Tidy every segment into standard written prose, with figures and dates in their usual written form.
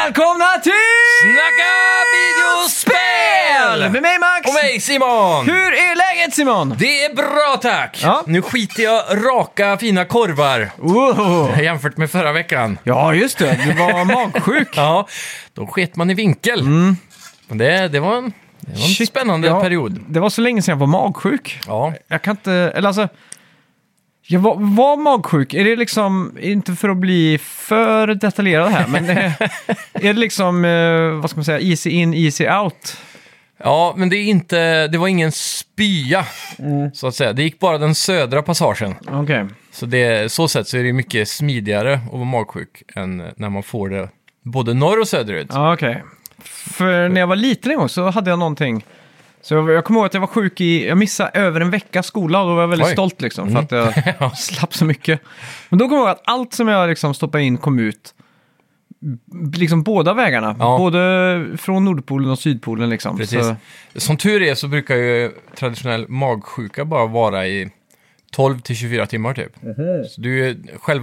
Välkomna till Snacka videospel! med mig Max Och mig Simon! Hur är läget Simon? Det är bra tack! Ja. Nu skiter jag raka fina korvar Wow. jämfört med förra veckan. Ja just det, du var magsjuk. Ja, då sket man i vinkel. Men det var en Shit, spännande ja, period. Det var så länge sedan jag var magsjuk. Ja. Jag kan inte, eller alltså jag var magsjuk. Är det liksom, inte för att bli för detaljerad här, men är det liksom, vad ska man säga, easy in, easy out? Ja, men det var ingen spya, så att säga. Det gick bara den södra passagen. Okej. Så sätt så är det mycket smidigare att vara magsjuk än när man får det både norr och söderut. Ja, okej. För när jag var liten en gång så hade jag någonting. Så jag kommer ihåg att jag var sjuk jag missade över en vecka skola och då var jag väldigt Oj. stolt liksom, för att jag slapp så mycket. Men då kommer jag ihåg att allt som jag liksom stoppade in kom ut liksom båda vägarna. Ja. Både från Nordpolen och Sydpolen liksom. Precis. Så, Som tur är så brukar ju traditionell magsjuka bara vara i 12-24 timmar typ. Så du är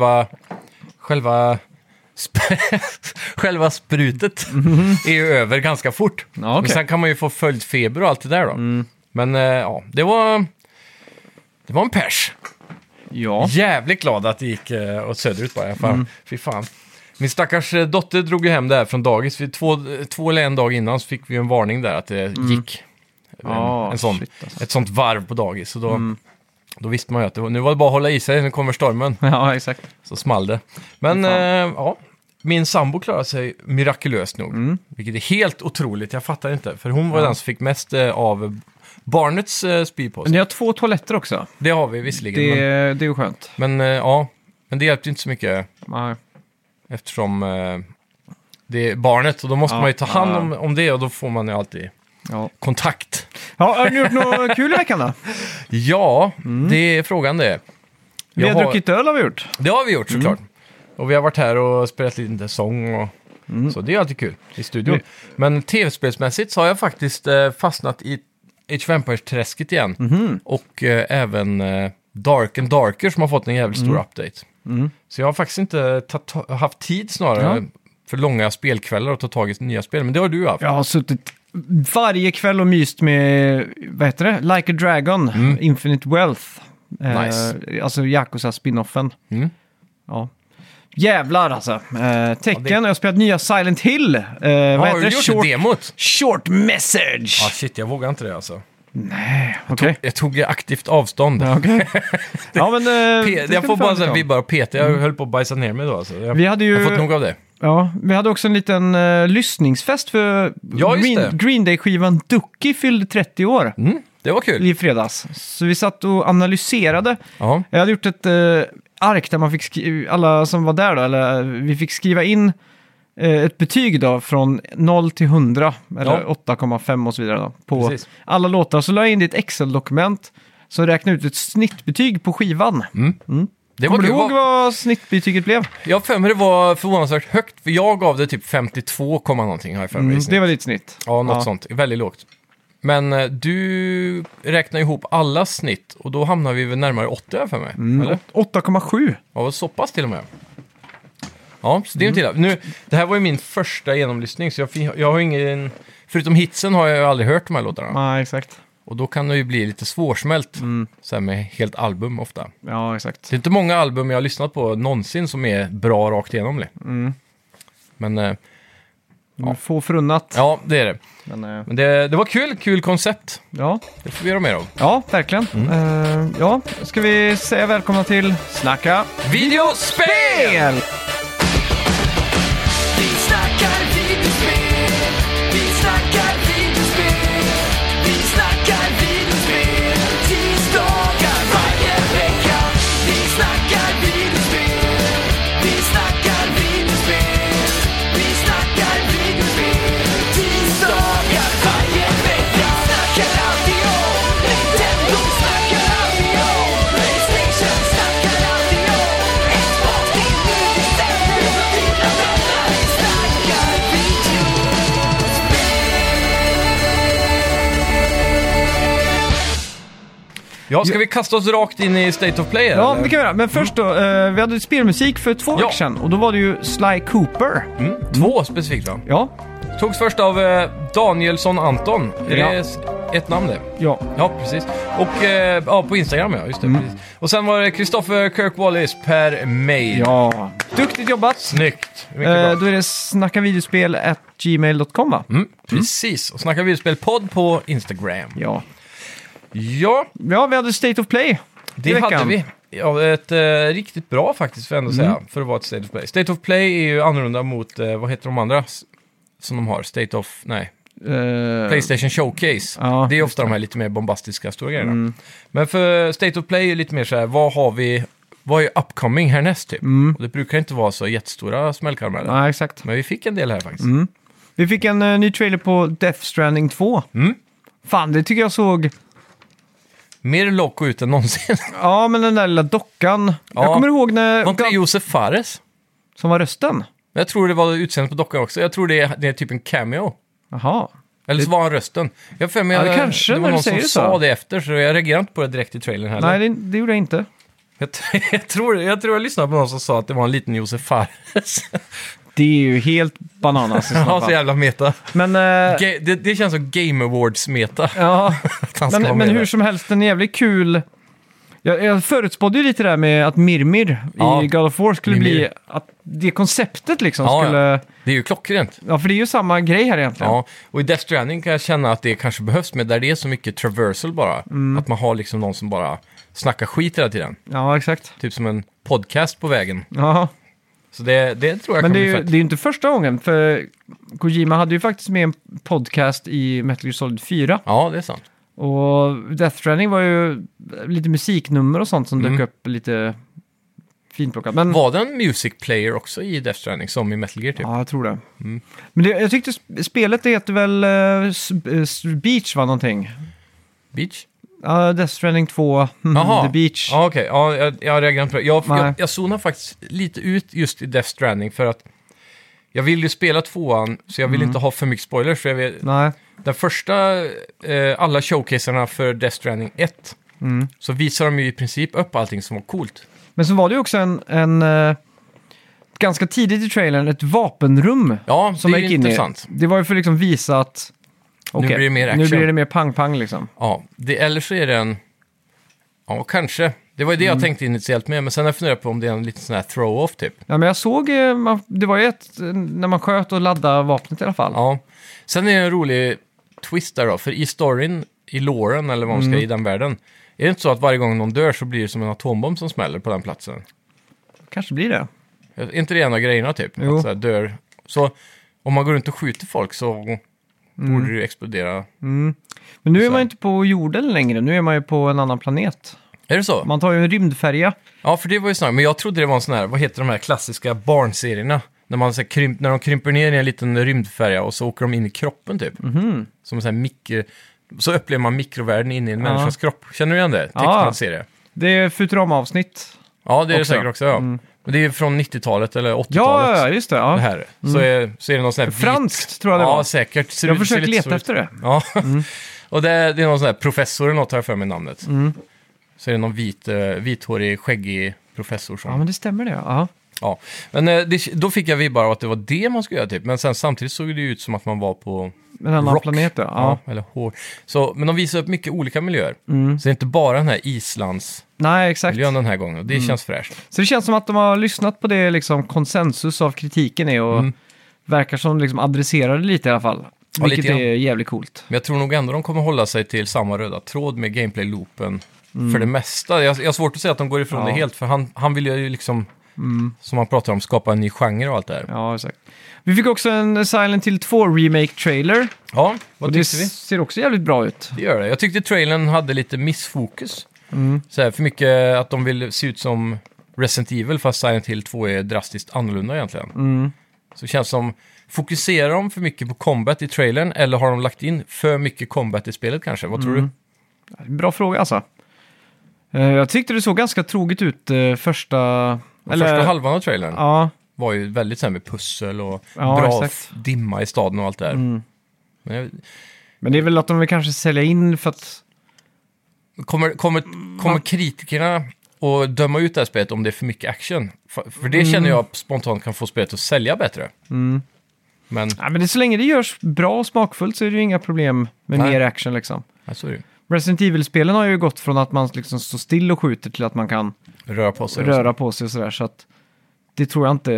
själva sprutet är ju över ganska fort. Ja, okej. Men sen kan man ju få följdfeber och allt det där då. Men ja, det var en pers. ja. Jävligt glad att det gick åt söderut bara. Fy fan. Min stackars dotter drog ju hem det här från dagis. Två eller en dag innan så fick vi en varning där att det gick Shit, alltså. ett sånt varv på dagis. Så då visste man ju att nu var det bara att hålla i sig, nu kommer stormen. Ja, exakt. Så small det. Men ja, min sambo klarade sig mirakulöst nog. Vilket är helt otroligt, jag fattar inte. För hon var den som fick mest av barnets spypåse. Ni har 2 toaletter också. Det har vi visserligen. Det är ju skönt. Men ja, men det hjälpte inte så mycket. Nej. Eftersom det är barnet och då måste man ju ta hand om det och då får man ju alltid Ja. kontakt. Ja, har ni gjort något kul i veckan då? Ja, det är frågan det. Vi har druckit öl har vi gjort. Det har vi gjort såklart. Och vi har varit här och spelat lite sång och så det är alltid kul i studion. Men tv-spelsmässigt så har jag faktiskt fastnat i Age of Empires-träsket igen. Och även Dark and Darker som har fått en jävligt stor update. Så jag har faktiskt inte haft tid snarare för långa spelkvällar och ta tag i nya spel. Men det har du haft. Jag har suttit varje kväll och myst med, vad heter det? Like a Dragon, Infinite Wealth. Nice. Alltså Yakuza spin-offen. Ja. Jävlar alltså. Tecken, jag har spelat nya Silent Hill. Vad heter du det? gjort demot? Short Message. Ja, shit, jag vågar inte det alltså. Nej, okej. Jag tog aktivt avstånd. Ja, okej. Ja, men... Jag får bara säga vibbar och peta. Jag höll på att bajsa ner mig då. Alltså. Vi hade ju... Jag har fått nog av det. Ja, vi hade också en liten lyssningsfest för Ja, just det. Green Day-skivan Ducky fyllde 30 år Det var kul. i fredags. Så vi satt och analyserade. Ja. Jag hade gjort ett ark där man fick alla som var där då, eller vi fick skriva in ett betyg då från 0 till 100, eller 8,5 och så vidare då, på Precis. alla låtar. Så la jag in det i ett Excel-dokument som räknade ut ett snittbetyg på skivan. Det var Kommer du kul. ihåg vad snittbetyget blev? Jag för mig det var förvånansvärt högt. För jag gav det typ 52, någonting har jag för mig. Det var ditt snitt. Ja, något sånt. Väldigt lågt. Men du räknar ihop alla snitt och då hamnar vi väl närmare 80 här för mig. Eller? 8,7. Ja, var så pass till och med. Ja, så det är ju till. Nu, det här var ju min första genomlyssning så jag har ingen... Förutom hitsen har jag ju aldrig hört de här låtarna. Nej, exakt. Och då kan det ju bli lite svårsmält så här med helt album ofta. Ja, exakt. Det är inte många album jag har lyssnat på någonsin som är bra rakt igenom det. Men Få förunnat. ja, det är det. Men, Men det var kul koncept. ja. Det får vi göra mer av. Ja, verkligen. Ja, ska vi säga välkomna till Snacka Videospel! Spel! Vi snackar videospel, vi snackar videospel, vi snackar videospel, tisdagar varje vecka. Vi snackar videospel, vi snackar videospel, vi snackar videospel, tisdagar varje vecka. Snackar alltid om Nintendo, snackar alltid om PlayStation, snackar alltid om Xbox, din Ja, ska vi kasta oss rakt in i State of Play? Ja, eller? det kan vi göra. Men först då, vi hade spelmusik för 2 veckor sedan. Och då var det ju Sly Cooper. 2 specifikt va? Ja, Togs först av Danielsson Anton. Är Ja. det ett namn det? ja. Ja, precis. Och på Instagram, ja. Just det, precis. Och sen var det Christopher Kirk Wallis per mail. Ja, duktigt jobbat. Snyggt. Mycket bra. Då är det snackavideospel@gmail.com va? Precis. Och snacka videospel-podd på Instagram. Ja. Ja, Ja, vi hade State of Play. det i veckan. hade vi. Ja, ett riktigt bra faktiskt, för ändå säga, för att vara ett State of Play. State of Play är ju annorlunda mot, vad heter de andra som de har? State of, nej. PlayStation Showcase. Ja, Det är ofta de här lite mer bombastiska stora grejerna. Men för State of Play är lite mer så här, vad är upcoming härnäst typ? Och det brukar inte vara så jättestora smällkaramell. Ja, exakt. Men vi fick en del här faktiskt. Vi fick en ny trailer på Death Stranding 2. Fan, det tycker jag såg... Mer loco ut än någonsin. Ja, men den där lilla dockan. Ja. Jag kommer ihåg när... Var inte det Josef Fares? Som var rösten? Jag tror det var utseendet på dockan också. Jag tror det är typ en cameo. Jaha. Eller så var han rösten. Jag för mig Ja, det kanske det var när du någon som säger det så. sa det efter, så jag reagerade inte på det direkt i trailern heller. Nej, det gjorde jag inte. Jag tror jag lyssnade på någon som sa att det var en liten Josef Fares. Det är ju helt bananas i sådana Ja, så fall. jävla meta. Men, Det känns som Game Awards-meta. ja, Att han ska vara men med hur där. som helst, en jävligt kul... Jag förutspådde ju lite där med att Mirmir Ja, i God of War skulle Mimir. bli... Att det konceptet liksom Ja, skulle... ja. Det är ju klockrent. Ja, för det är ju samma grej här egentligen. Ja, och i Death Stranding kan jag känna att det kanske behövs, med där det är så mycket traversal bara. Att man har liksom någon som bara snackar skit hela tiden. Ja, exakt. Typ som en podcast på vägen. Ja. Så det tror jag Men kan det är, bli ju, fett. det är ju inte första gången, för Kojima hade ju faktiskt med en podcast i Metal Gear Solid 4. Ja, det är sant. Och Death Stranding var ju lite musiknummer och sånt som dök upp lite finplockat. Men, Var det en music player också i Death Stranding som i Metal Gear typ? ja, jag tror det. Men jag tyckte spelet det heter väl Beach var någonting. Beach? Ja, Death Stranding 2, Jaha. The Beach. Ja, okej. Ja, jag reagerar inte på det. Nej. Jag zonar faktiskt lite ut just i Death Stranding för att jag vill ju spela 2an, så jag vill inte ha för mycket spoilers. För jag vet, Nej. den första, alla showcaserna för Death Stranding 1, så visar de ju i princip upp allting som var coolt. Men så var det ju också en ganska tidigt i trailern ett vapenrum Ja, som det jag är gick in intressant. i. Det var ju för att liksom visa att okej, blir det mer nu action. blir det mer pang-pang liksom. Ja, eller så är det en... Ja, kanske. Det var ju det jag tänkte initiellt med, men sen har jag funderat på om det är en liten sån här throw-off typ. Ja, men jag såg, det var ju när man sköt och laddade vapnet i alla fall. Ja. Sen är det en rolig twist där då, för i storyn, i loren eller vad man ska i den världen, är det inte så att varje gång någon dör så blir det som en atombomb som smäller på den platsen? Kanske blir det. Är inte det en av grejerna typ? Jo. Att så här, dör. Så om man går runt och skjuter folk så borde det ju explodera. Men nu är Så. man ju inte på jorden längre, nu är man ju på en annan planet. Är det så? Man tar ju en rymdfärja. Ja, för det var ju snarare, men jag trodde det var en sån här, vad heter de här klassiska barnserierna? När, man, så här, när de krymper ner i en liten rymdfärja och så åker de in i kroppen typ. Som en sån här så upplever man mikrovärlden inne i en människas kropp. Känner du igen det? Tecknad serie. Det är Futurama-avsnitt. Ja, det är det Också. säkert också, ja. Men det är från 90-talet eller 80-talet. Ja, just det. Ja. Det här. Så är det någon sån här Franskt tror jag det var. Ja, säkert. Ser Jag ut- försöker ser lite leta så ut. efter det. Ja, och det är någon sån här professor eller något, har jag för mig namnet. Så är det någon vithårig, skäggig professor som... Ja, men det stämmer det. Ja. Ja, men då fick jag bara att det var det man skulle göra typ. Men sen samtidigt såg det ut som att man var på En annan Rock. planet, ja. Eller hår. Så, men de visar upp mycket olika miljöer. Så det är inte bara den här Islandsmiljön Nej, exakt. den här gången. Och det känns fräscht. Så det känns som att de har lyssnat på det liksom konsensus av kritiken är och verkar som liksom adresserar det lite i alla fall. Ja, Vilket lite grann. är jävligt coolt. Men jag tror nog ändå de kommer hålla sig till samma röda tråd med gameplay-loopen för det mesta. Jag har svårt att säga att de går ifrån det helt, för han vill ju liksom, som han pratar om, skapa en ny genre och allt det här. Ja, exakt. Vi fick också en Silent Hill 2 Remake-trailer. Ja, Och vad det tyckte vi? ser också jävligt bra ut. Det gör det. Jag tyckte trailern hade lite missfokus. Så här, för mycket att de vill se ut som Resident Evil, fast Silent Hill 2 är drastiskt annorlunda egentligen. Så det känns som, fokuserar de för mycket på combat i trailern, eller har de lagt in för mycket combat i spelet kanske? Vad tror du? Bra fråga alltså. Jag tyckte det såg ganska troget ut första... Första halvan av trailern Ja, var ju väldigt så här med pussel och Ja, bra exakt. dimma i staden och allt det där. Men men det är väl att de vill kanske sälja in för att Kommer kritikerna att döma ut det här spelet om det är för mycket action? För det känner jag spontant kan få spelet att sälja bättre. Men Ja, men så länge det görs bra och smakfullt så är det ju inga problem med Nej. mer action liksom. ja, så är det ju. Resident Evil-spelen har ju gått från att man liksom står still och skjuter till att man kan Röra på sig. röra på sig och sådär. Så att det tror jag inte...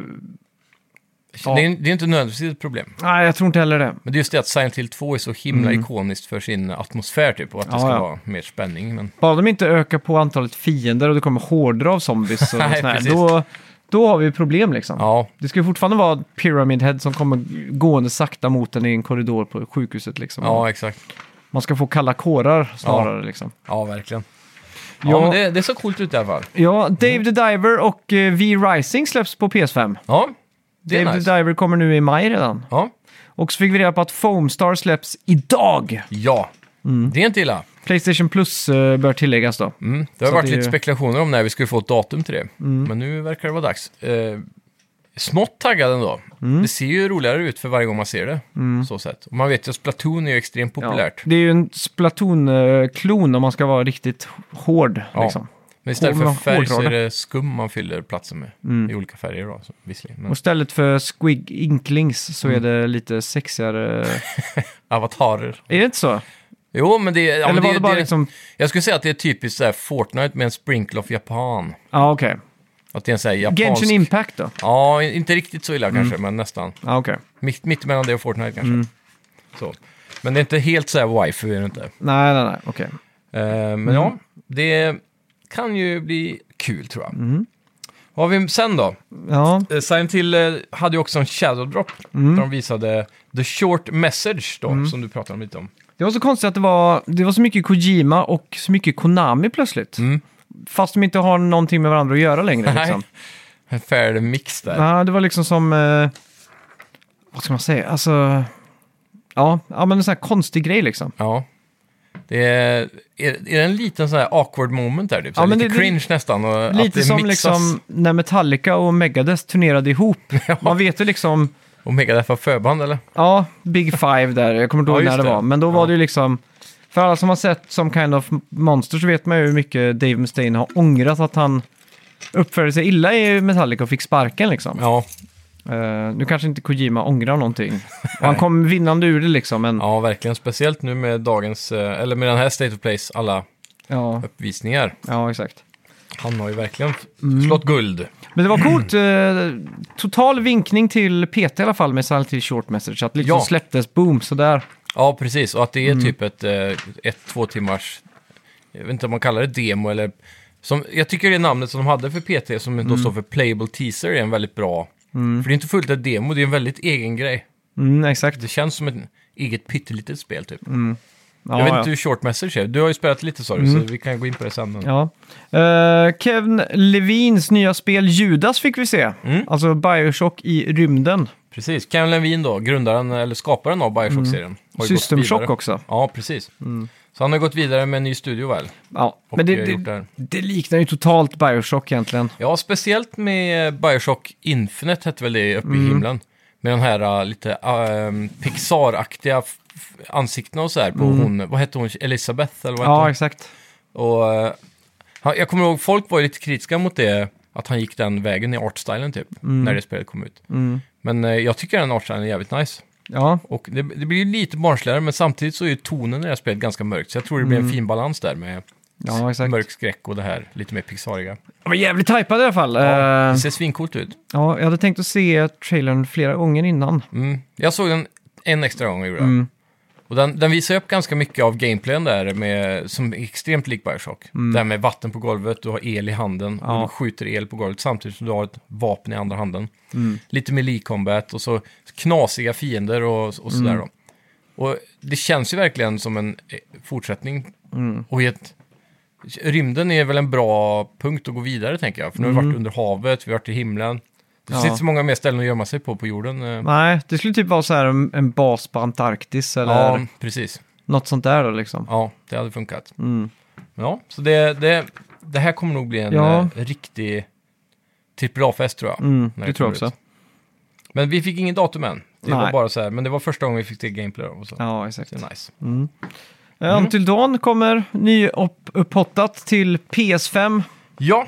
Ja. Det är inte nödvändigtvis ett problem. Nej, jag tror inte heller det. Men det är just det att Silent Hill 2 är så himla ikoniskt för sin atmosfär typ. Och att det ska vara mer spänning. Men... Bara de inte ökar på antalet fiender och det kommer horder av zombies och Nej, sådär, precis. då har vi problem liksom. Ja, Det ska ju fortfarande vara Pyramid Head som kommer gående sakta mot en i en korridor på sjukhuset liksom. ja, exakt. Man ska få kalla kårar snarare liksom. Ja, verkligen. Ja, Ja. men det är så coolt ut i alla fall. Ja, Dave the Diver och V-Rising släpps på PS5. Ja, det är Dave nice. the Diver kommer nu i maj redan. Ja, Och så fick vi reda på att Foamstar släpps idag. ja. Det är inte illa. PlayStation Plus bör tilläggas då. Det har Så varit det är lite ju- spekulationer om när vi skulle få ett datum till det. Men nu verkar det vara dags. Smått taggad ändå. Det ser ju roligare ut för varje gång man ser det. Så sätt. Och man vet ju att Splatoon är ju extremt populärt. Ja, det är ju en Splatoon-klon om man ska vara riktigt hård. Ja. Liksom. Men istället för Hård- färg så är hårdrade. det skum man fyller platsen med. I olika färger då, så, visserligen. Men Och istället för Squig Inklings så är det lite sexigare. avatarer. Är det inte så? Jo, men det är... Ja, Eller men var det bara liksom... Jag skulle säga att det är typiskt så här Fortnite med en sprinkle of Japan. Ja, okej. Att det är en så här japansk... Genshin Impact då? Ja, inte riktigt så illa kanske, men nästan. Ja, okej. Mitt mellan det och Fortnite kanske. Så. Men det är inte helt så här waifu, är det inte. Nej, okej. Men ja, det kan ju bli kul tror jag. Vad har vi sen då? Ja, Silent Hill hade ju också en Shadow Drop. Där de visade The Short Message då, som du pratade om lite om. det var så konstigt att det var så mycket Kojima och så mycket Konami plötsligt. Fast de inte har någonting med varandra att göra längre. Nej. Liksom. En fair mix där. Ja, det var liksom som... vad ska man säga? Alltså... Ja, men en sån här konstig grej liksom. Ja. Det är det en liten sån här awkward moment där typ? Så Ja, men lite det- cringe nästan. Och att Lite det som mixas. liksom när Metallica och Megadeth turnerade ihop. Man vet ju liksom... Och Megadeth var förband eller? Ja, Big Five där. Jag kommer inte Ja, ihåg just när det det. var. Men då var det ju liksom... För alla som har sett som Kind of Monster så vet man ju hur mycket Dave Mustaine har ångrat att han uppförde sig illa i Metallica och fick sparken liksom. Ja. Nu kanske inte Kojima ångrar någonting. Och han kom vinnande ur det liksom. Men Ja, verkligen. Speciellt nu med dagens, eller med den här State of Place, alla ja, uppvisningar. exakt. Han har ju verkligen slått guld. Men det var coolt. Total vinkning till PT i alla fall med Silent Hill Short Message. Att liksom Ja. släpptes, boom, sådär. Ja, precis. Och att det är typ ett 1-2 timmars, jag vet inte om man kallar det demo eller... Som, jag tycker det namnet som de hade för PT, som då står för Playable Teaser, är en väldigt bra... För det är inte fullt ett demo, det är en väldigt egen grej. Exakt. Det känns som ett eget pyttelitet spel typ. Ja, Jag vet ja. inte hur Short Message är. Du har ju spelat lite så vi kan gå in på det sen. Men... Ja. Kevin Levins nya spel Judas fick vi se. Alltså Bioshock i rymden. Precis. Ken Levine då, grundaren eller skaparen av Bioshock-serien. har ju gått System Shock vidare. också. Ja, precis. Så han har gått vidare med en ny studio väl? Ja, Och men gjort det här. det liknar ju totalt Bioshock egentligen. Ja, speciellt med Bioshock Infinite hette väl det uppe i himlen. Med den här lite Pixar-aktiga ansiktena och så här på hon, vad hette hon, Elizabeth eller vad hette Ja, hon? exakt. Och jag kommer ihåg, folk var ju lite kritiska mot det, att han gick den vägen i artstylen typ, när det spelet kom ut. Men jag tycker den artstylen är jävligt nice. Ja, Och det blir ju lite barnsligare, men samtidigt så är ju tonen i det här spelet ganska mörkt. Så jag tror det blir en fin balans där med ja exakt. mörk skräck och det här lite mer pixariga. Jag var jävligt hypad i alla fall. Ja, det ser svincoolt ut. Ja, jag hade tänkt att se trailern flera gånger innan. Jag såg den en extra gång och gjorde det. Och den visar upp ganska mycket av gameplayen där som är extremt lik Bioshock. Där med vatten på golvet, du har el i handen och du skjuter el på golvet samtidigt som du har ett vapen i andra handen. Lite melee combat och så knasiga fiender och sådär då. Och det känns ju verkligen som en fortsättning. Och rymden är väl en bra punkt att gå vidare tänker jag. För nu har vi varit under havet, vi har varit i himlen. Det finns inte så många mer ställen att gömma sig på jorden. Nej, det skulle typ vara så här en bas på Antarktis eller Ja, precis. något sånt där då liksom. Ja, det hade funkat. Ja, så det här kommer nog bli en riktig AAA-fest tror jag. när Det tror jag kommer också. ut. Men vi fick ingen datum än. Det var Nej. bara så här, men det var första gången vi fick till gameplay då, och så. Ja, exakt. Det är nice. Until Dawn kommer nyupphottat till PS5. Ja,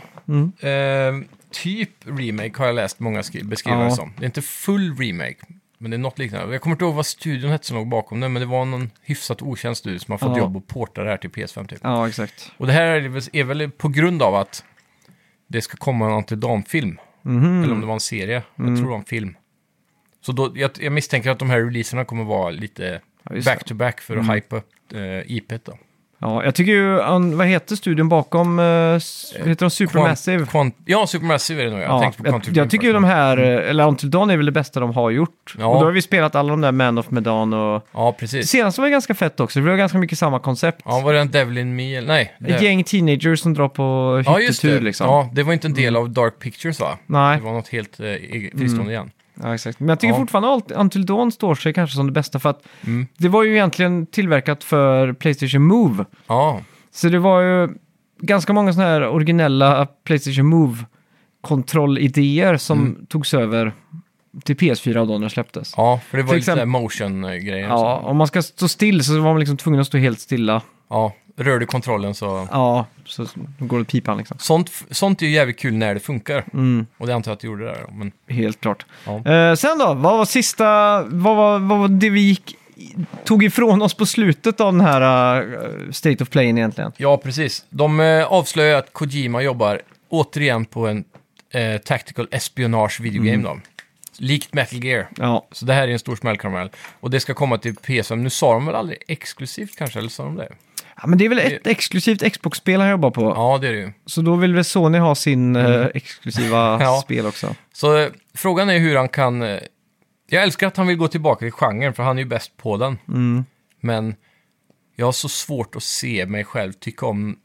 typ remake har jag läst många beskriva det som. Det är inte full remake, men det är något liknande. Jag kommer inte ihåg vad studion hette som låg bakom det, men det var någon hyfsat okänd studio som har fått jobb och porta det här till PS5 typ. Ja, exakt. Och det här är väl på grund av att det ska komma en Until Dawn-film. Eller om det var en serie. Jag tror det var en film. Så då, jag misstänker att de här releaserna kommer vara lite back-to-back för att hypa upp IP:t då. Ja, jag tycker ju, vad heter studion bakom, heter de Supermassive? Supermassive är det nog. Jag tänkte på Quantum jag tycker ju de här, eller Until Dawn är väl det bästa de har gjort. Ja. Och då har vi spelat alla de där Man of Medan och... Ja, Det precis. senaste var ganska fett också, det var ganska mycket samma koncept. Ja, var det en Devil in Me? Nej. Ett gäng teenagers som drar på Ja, just det. hyttetur liksom. Ja, det var inte en del av Dark Pictures va? Nej. Det var något helt fristående igen. Ja, exakt. Men jag tycker fortfarande att Until Dawn står sig kanske som det bästa för att det var ju egentligen tillverkat för PlayStation Move. Ja, Så det var ju ganska många sådana här originella PlayStation Move-kontrollidéer som togs över till PS4 då när det släpptes. ja, för det var Till lite exempel- motion-grejer. Ja, om man ska stå still så var man liksom tvungen att stå helt stilla. Ja, rör du kontrollen så... Ja, så går det pipan liksom. Sånt är ju jävligt kul när det funkar. Och det antar jag att det gjorde där. Men... Helt klart. Ja. Sen då, vad var sista... vad var det vi tog ifrån oss på slutet av den här State of Play egentligen? Ja, precis. De avslöjar att Kojima jobbar återigen på en tactical espionage videogame då. Likt Metal Gear. Ja, Så det här är en stor smällkaramell. Och det ska komma till PS5. Nu sa de väl aldrig exklusivt kanske, eller sa de det? ja men det är väl ett exklusivt Xbox-spel han jobbar på. Ja, det är det ju. Så då vill väl Sony ha sin exklusiva Ja. spel också. Så frågan är hur han kan... jag älskar att han vill gå tillbaka till genren, för han är ju bäst på den. Men jag har så svårt att se mig själv tycka om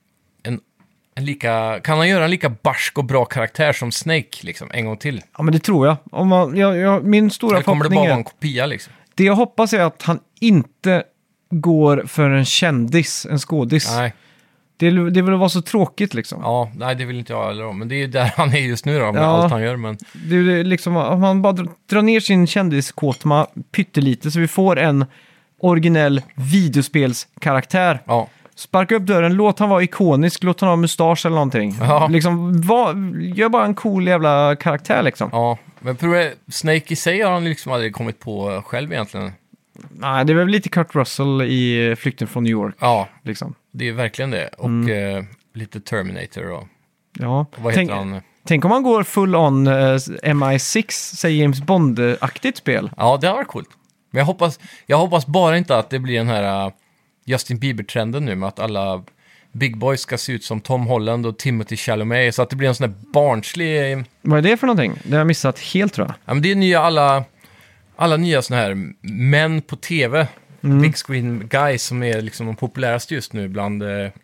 en lika... Kan han göra en lika barsk och bra karaktär som Snake, liksom, en gång till? Ja, men det tror jag. Om man, min stora Eller kommer det förhoppning bara vara är... en kopia, liksom? Det jag hoppas är att han inte går för en kändis, en skådis. Nej. Det vill vara så tråkigt liksom. Ja, nej, det vill inte jag heller om. Men det är ju där han är just nu då, med Ja. allt han gör. Men... Det är liksom, om man bara drar ner sin kändiskåtma pyttelite så vi får en originell videospelskaraktär. Ja. Sparka upp dörren, låt han vara ikonisk, låt han ha mustasch eller någonting. Ja. Liksom, gör bara en cool jävla karaktär liksom. Ja, men problemet, Snake i sig har han liksom aldrig kommit på själv egentligen. Nej, det är väl lite Kurt Russell i Flykten från New York. Ja, Liksom. det är verkligen det. Och lite Terminator och Ja. vad heter han? Tänk om man går full on MI6, säger James Bond-aktigt spel. Ja, det har varit coolt. Men jag hoppas bara inte att det blir den här Justin Bieber-trenden nu med att alla big boys ska se ut som Tom Holland och Timothée Chalamet, så att det blir en sån här barnslig... Vad är det för någonting? Det har jag missat helt tror jag. Ja, men det är nya alla nya såna här män på tv, big screen guys som är liksom de populäraste just nu bland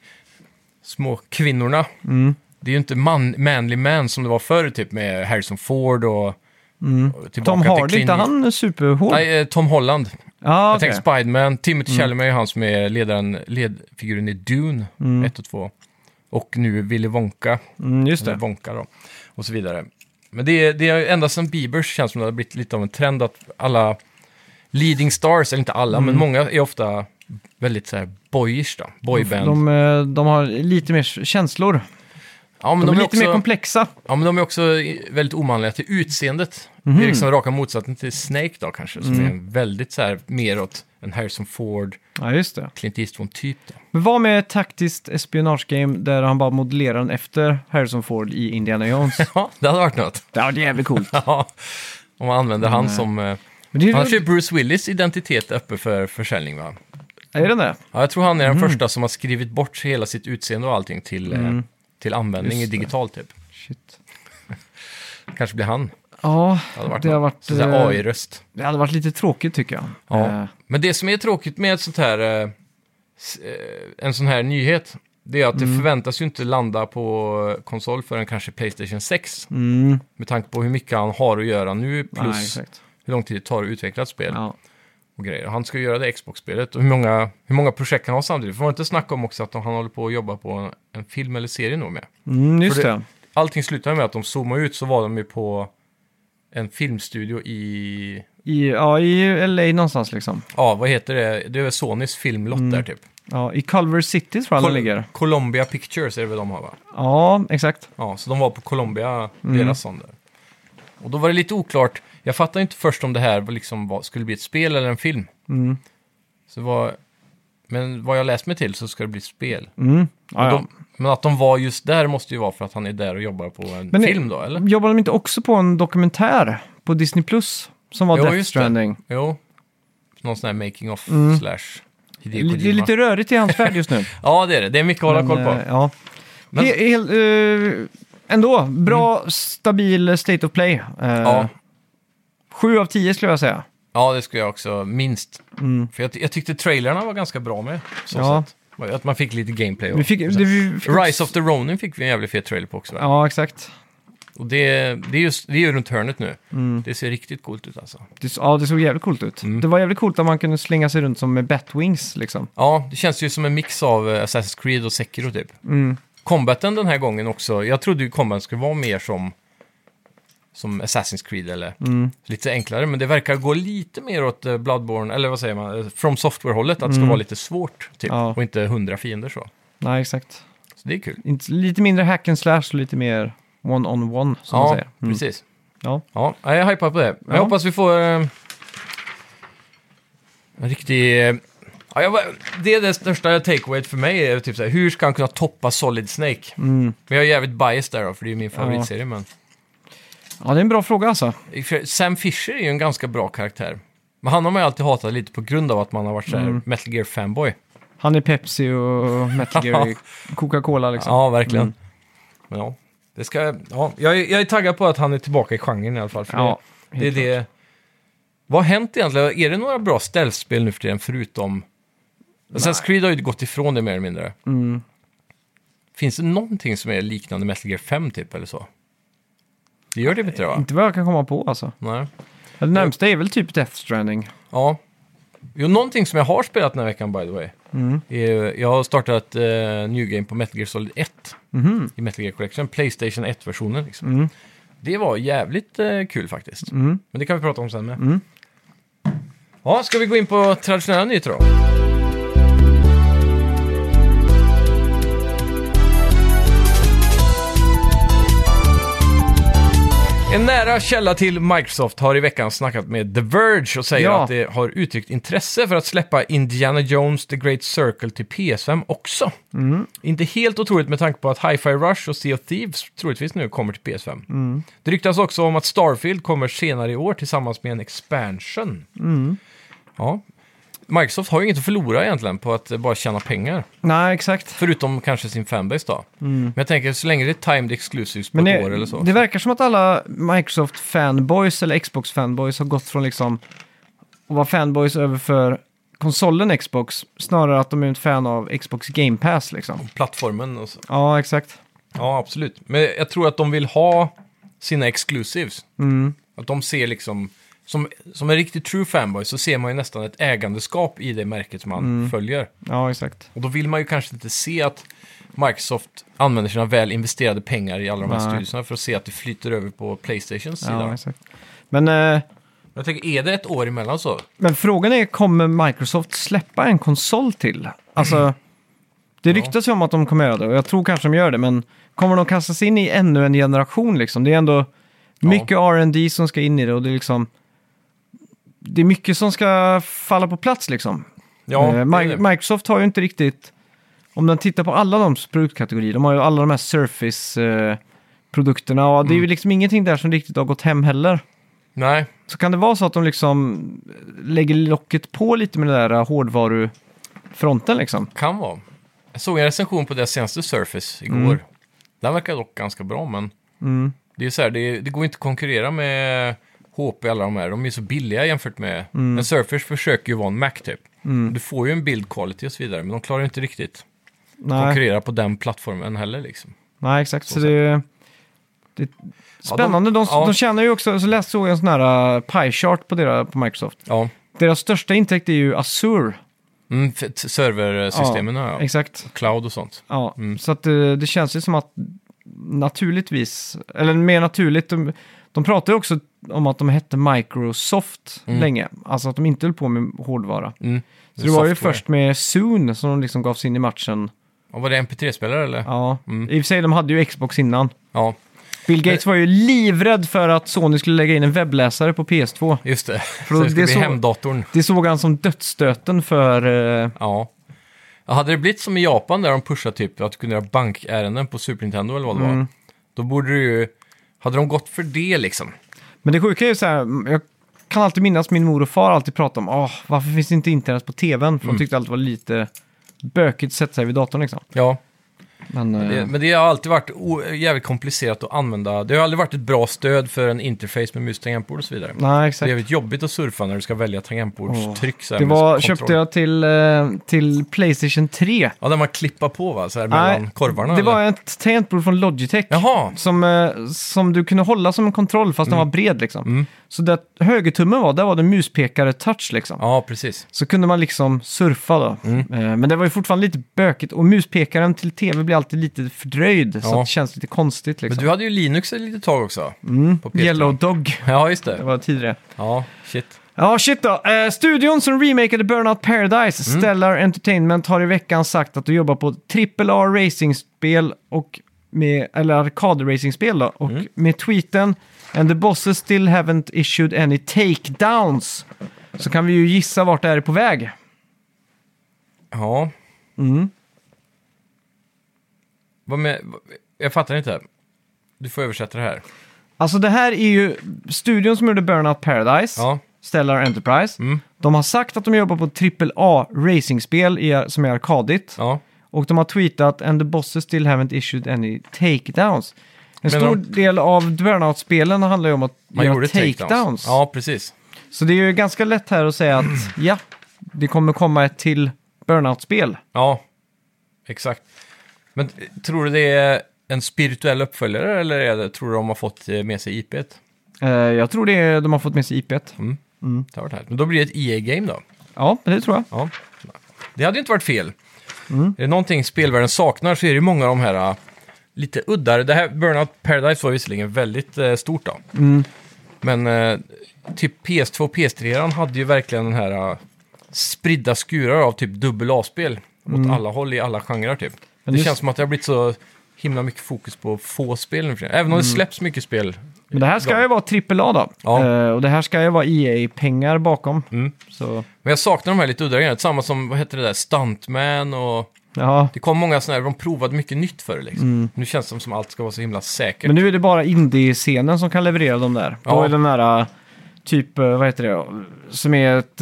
små kvinnorna. Det är ju inte manly man som det var förr typ med Harrison Ford och tillbaka Tom till Hardy, inte han superhård? Nej, Tom Holland. Ja, Jag okej. tänkte Spiderman. Timothée Chalamet är han som är ledfiguren i Dune 1 och 2. Och nu Willy Wonka. Just Eller det. Wonka då. Och så vidare. Men det är ända sedan Biebers känns som det har blivit lite av en trend att alla leading stars, eller inte alla, men många är ofta väldigt så här boyish då. Boyband. De har lite mer känslor. Ja, men De är lite också, mer komplexa. ja, men de är också väldigt omanliga till utseendet. Det är liksom raka motsatsen till Snake då kanske, som är en väldigt så här mer åt en Harrison Ford, Ja, just det. Clint Eastwood-typ då. Men vad med ett taktiskt espionage-game där han bara modellerar den efter Harrison Ford i Indiana Jones? Ja, det hade varit något. Det var jävligt coolt. Ja, om man använder han som... Men det är, Annars är Bruce Willis identitet uppe för försäljning, va? är det det? Ja, jag tror han är den första som har skrivit bort hela sitt utseende och allting till användning Just i digital typ. Shit. Kanske blir han. Ja, Det hade varit så där eh, AI-röst. det hade varit lite tråkigt tycker jag. Ja. Men det som är tråkigt med ett sånt här, en sån här nyhet, det är att det förväntas ju inte landa på konsol förrän kanske PlayStation 6. Med tanke på hur mycket han har att göra nu, Nej, plus exakt. hur lång tid det tar att utveckla ett spel. Ja. Och grejer. Han ska göra det Xbox-spelet. Och hur många projekt han har samtidigt. Får man inte snacka om också att han håller på att jobba på en film eller serie nog med. Just För det. Allting slutade med att de zoomade ut, så var de ju på en filmstudio i... I LA någonstans liksom. Ja, vad heter det? Det är väl Sonys filmlott där typ. Ja, i Culver City tror jag den ligger. Columbia Pictures är det väl de har, va? Ja, exakt. Ja, så de var på Columbia, deras sån där. Och då var det lite oklart. Jag fattade inte först om det här skulle bli ett spel eller en film. Men vad jag läst mig till så ska det bli ett spel. Men att de var just där måste ju vara för att han är där och jobbar på en film då, eller? Jobbar de inte också på en dokumentär på Disney Plus som var Death Stranding? Jo, någon sån här making of slash Hideo Kojima. Det är lite rörigt i hans värld just nu. Ja, det är det. Det är mycket att hålla koll på. Ja. Ändå, bra, stabil state of play. 7 av 10 skulle jag säga. Ja, det skulle jag också, minst. För jag tyckte trailerna var ganska bra med. Så sätt. Att man fick lite gameplay. Rise of the Ronin fick vi en jävligt fet trailer på också. Ja, exakt. Och det är ju runt hörnet nu. Det ser riktigt coolt ut alltså. Det såg jävligt coolt ut. Det var jävligt coolt att man kunde slänga sig runt som med Batwings liksom. Ja, det känns ju som en mix av Assassin's Creed och Sekiro typ. Combaten den här gången också. Jag trodde ju combaten skulle vara mer som Assassin's Creed eller lite enklare. Men det verkar gå lite mer åt Bloodborne, eller vad säger man, From Software-hållet. Att det ska vara lite svårt typ. Och inte 100 fiender så. Nej, exakt. Så det är kul. Lite mindre hack and slash och lite mer one-on-one som man säger. Precis. Ja, jag är hypad på det. Jag hoppas vi får en riktig... det är det största takeaway för mig. Är typ så här, hur ska han kunna toppa Solid Snake? Men jag är jävligt biased där då, för det är min favoritserie. Men... Ja, det är en bra fråga alltså. Sam Fisher är ju en ganska bra karaktär. Men han har man ju alltid hatat lite på grund av att man har varit så här Metal Gear fanboy. Han är Pepsi och Metal Gear Coca-Cola liksom. Ja, verkligen. Men jag är taggad på att han är tillbaka i genren i alla fall. För det är det. Vad har hänt egentligen? Är det några bra ställspel nu för tiden förutom... Assassin's Creed har ju gått ifrån det mer eller mindre. Finns det någonting som är liknande Metal Gear 5 typ eller så? Det gör det inte, va? Inte vad jag kan komma på alltså. Nej. Det närmsta är väl typ Death Stranding. Ja. Jo, någonting som jag har spelat den här veckan, by the way. Jag har startat New Game på Metal Gear Solid 1 i Metal Gear Collection, PlayStation 1-versionen. Liksom. Det var jävligt kul faktiskt. Men det kan vi prata om sen med. Ja, ska vi gå in på traditionella nyheter då? En nära källa till Microsoft har i veckan snackat med The Verge och säger att det har uttryckt intresse för att släppa Indiana Jones The Great Circle till PS5 också. Inte helt otroligt med tanke på att Hi-Fi Rush och Sea of Thieves troligtvis nu kommer till PS5. Det ryktas också om att Starfield kommer senare i år tillsammans med en expansion. Ja. Microsoft har ju inget att förlora egentligen på att bara tjäna pengar. Nej, exakt. Förutom kanske sin fanbase då. Men jag tänker så länge det är timed exclusives på ett år eller så. Det verkar som att alla Microsoft-fanboys eller Xbox-fanboys har gått från liksom att vara fanboys över för konsolen Xbox, snarare att de är en fan av Xbox Game Pass liksom. Plattformen och så. Ja, exakt. Ja, absolut. Men jag tror att de vill ha sina exclusives. Att de ser liksom... Som en riktig true fanboy så ser man ju nästan ett ägandeskap i det märket som man följer. Ja, exakt. Och då vill man ju kanske inte se att Microsoft använder sina väl investerade pengar i alla de här studierna för att se att det flyter över på PlayStations sida. Ja, exakt. Men jag tänker, är det ett år emellan så? Men frågan är, kommer Microsoft släppa en konsol till? Alltså, det ryktas ju om att de kommer göra det och jag tror kanske de gör det, men kommer de kasta sig in i ännu en generation liksom? Det är ändå mycket R&D som ska in i det och det är liksom... Det är mycket som ska falla på plats liksom. Ja, Microsoft har ju inte riktigt... Om man tittar på alla de produktkategorier, de har ju alla de här Surface-produkterna och det är ju liksom ingenting där som riktigt har gått hem heller. Nej. Så kan det vara så att de liksom lägger locket på lite med den där hårdvarufronten liksom. Kan vara. Jag såg en recension på det senaste Surface igår. Den verkar dock ganska bra, men det är så här, det går inte att konkurrera med... HP alla de här, de är så billiga jämfört med... En Surface försöker ju vara en Mac typ. Du får ju en build quality och så vidare, men de klarar inte riktigt konkurrera på den plattformen heller liksom. Nej, exakt. Så det är spännande. De tjänar ju också, så läste jag en sån här pie chart på Microsoft. Ja. Deras största intäkt är ju Azure. Serversystemen, ja. Exakt. Cloud och sånt. Ja, så att det känns ju som att naturligtvis, eller mer naturligt, de pratar ju också om att de hette Microsoft länge. Alltså att de inte höll på med hårdvara. Så det var ju Software. först med Soon som de liksom gav sig in i matchen. Och var det MP3-spelare eller? Ja, i och för sig de hade ju Xbox innan. Ja, Bill Gates var ju livrädd för att Sony skulle lägga in en webbläsare på PS2. just det. För Så det skulle det bli så- hemdatorn. Det såg han som dödsstöten för... Ja. Ja, hade det blivit som i Japan där de pushade typ att du kunde göra bankärenden på Super Nintendo eller vad det var. Då borde du ju... Hade de gått för det liksom? Men det sjuka är ju så här, jag kan alltid minnas min mor och far alltid prata om varför finns det inte internet på tvn? För de tyckte alltid det var lite bökigt att sätta sig vid datorn liksom. Ja, Men, men det har alltid varit jävligt komplicerat att använda. Det har aldrig varit ett bra stöd för en interface med mus, tangentbord och så vidare. nej, Det är exakt. jävligt jobbigt att surfa när du ska välja tangentbordstryck. så här Det med var, kontroll. köpte jag till PlayStation 3. Ja, där man klippar på va? Så här Nej, mellan korvarna. Det eller? var ett tangentbord från Logitech. Jaha. Som du kunde hålla som en kontroll fast den var bred liksom. Så där högertummen var, där var det muspekare touch liksom. Ja, precis. Så kunde man liksom surfa då. Men det var ju fortfarande lite bökigt. Och muspekaren till tv blir alltid lite fördröjd. Så Ja. att det känns lite konstigt Men liksom. du hade ju Linux ett litet tag också. På PS3. Yellow Dog. Ja, just Det det. var tidigare. Ja, shit. Ja, shit då. Studion som remakade Burnout Paradise, Stellar Entertainment, har i veckan sagt att de jobbar på AAA racingspel eller arkad-racingspel då. Och med tweeten "And the bosses still haven't issued any takedowns", så kan vi ju gissa vart det är på väg. Ja. Jag fattar inte. Du får översätta det här. Alltså det här är ju studion som gjorde Burnout Paradise, Ja. Stellar Enterprise. De har sagt att de jobbar på AAA racingspel som är arkadigt. Ja. Och de har tweetat "And the bosses still haven't issued any takedowns". En Men stor del av Burnout-spelen handlar ju om att Man göra gjorde takedowns. Ja, precis. Så det är ju ganska lätt här att säga att ja, det kommer komma ett till Burnout-spel. Ja, exakt. Men tror du det är en spirituell uppföljare eller tror du de har fått med sig IP:et? Jag tror de har fått med sig IP:et. Det har varit här. Men då blir det ett EA-game då? Ja, det tror jag. Ja. Det hade ju inte varit fel. Är det någonting spelvärlden saknar så är det ju många av de här lite uddare. Det här Burnout Paradise var visserligen väldigt stort då. Men typ PS2 och PS3 hade ju verkligen den här spridda skurar av typ dubbel A-spel åt alla håll i alla genrer typ. Men det det- känns som att det har blivit så himla mycket fokus på få spel nu för tiden. Även om det släpps mycket spel. Men det här ska ju vara AAA då. Ja. Och det här ska ju vara EA-pengar bakom. Så, Men jag saknar de här lite udda grejerna. Samma som, vad heter det där, Stuntman och... ja. Det kom många sådana här, de provade mycket nytt för det liksom. Nu känns det som allt ska vara så himla säkert. Men nu är det bara indie-scenen som kan leverera dem där. Ja. Då är den där typ, vad heter det, som är ett,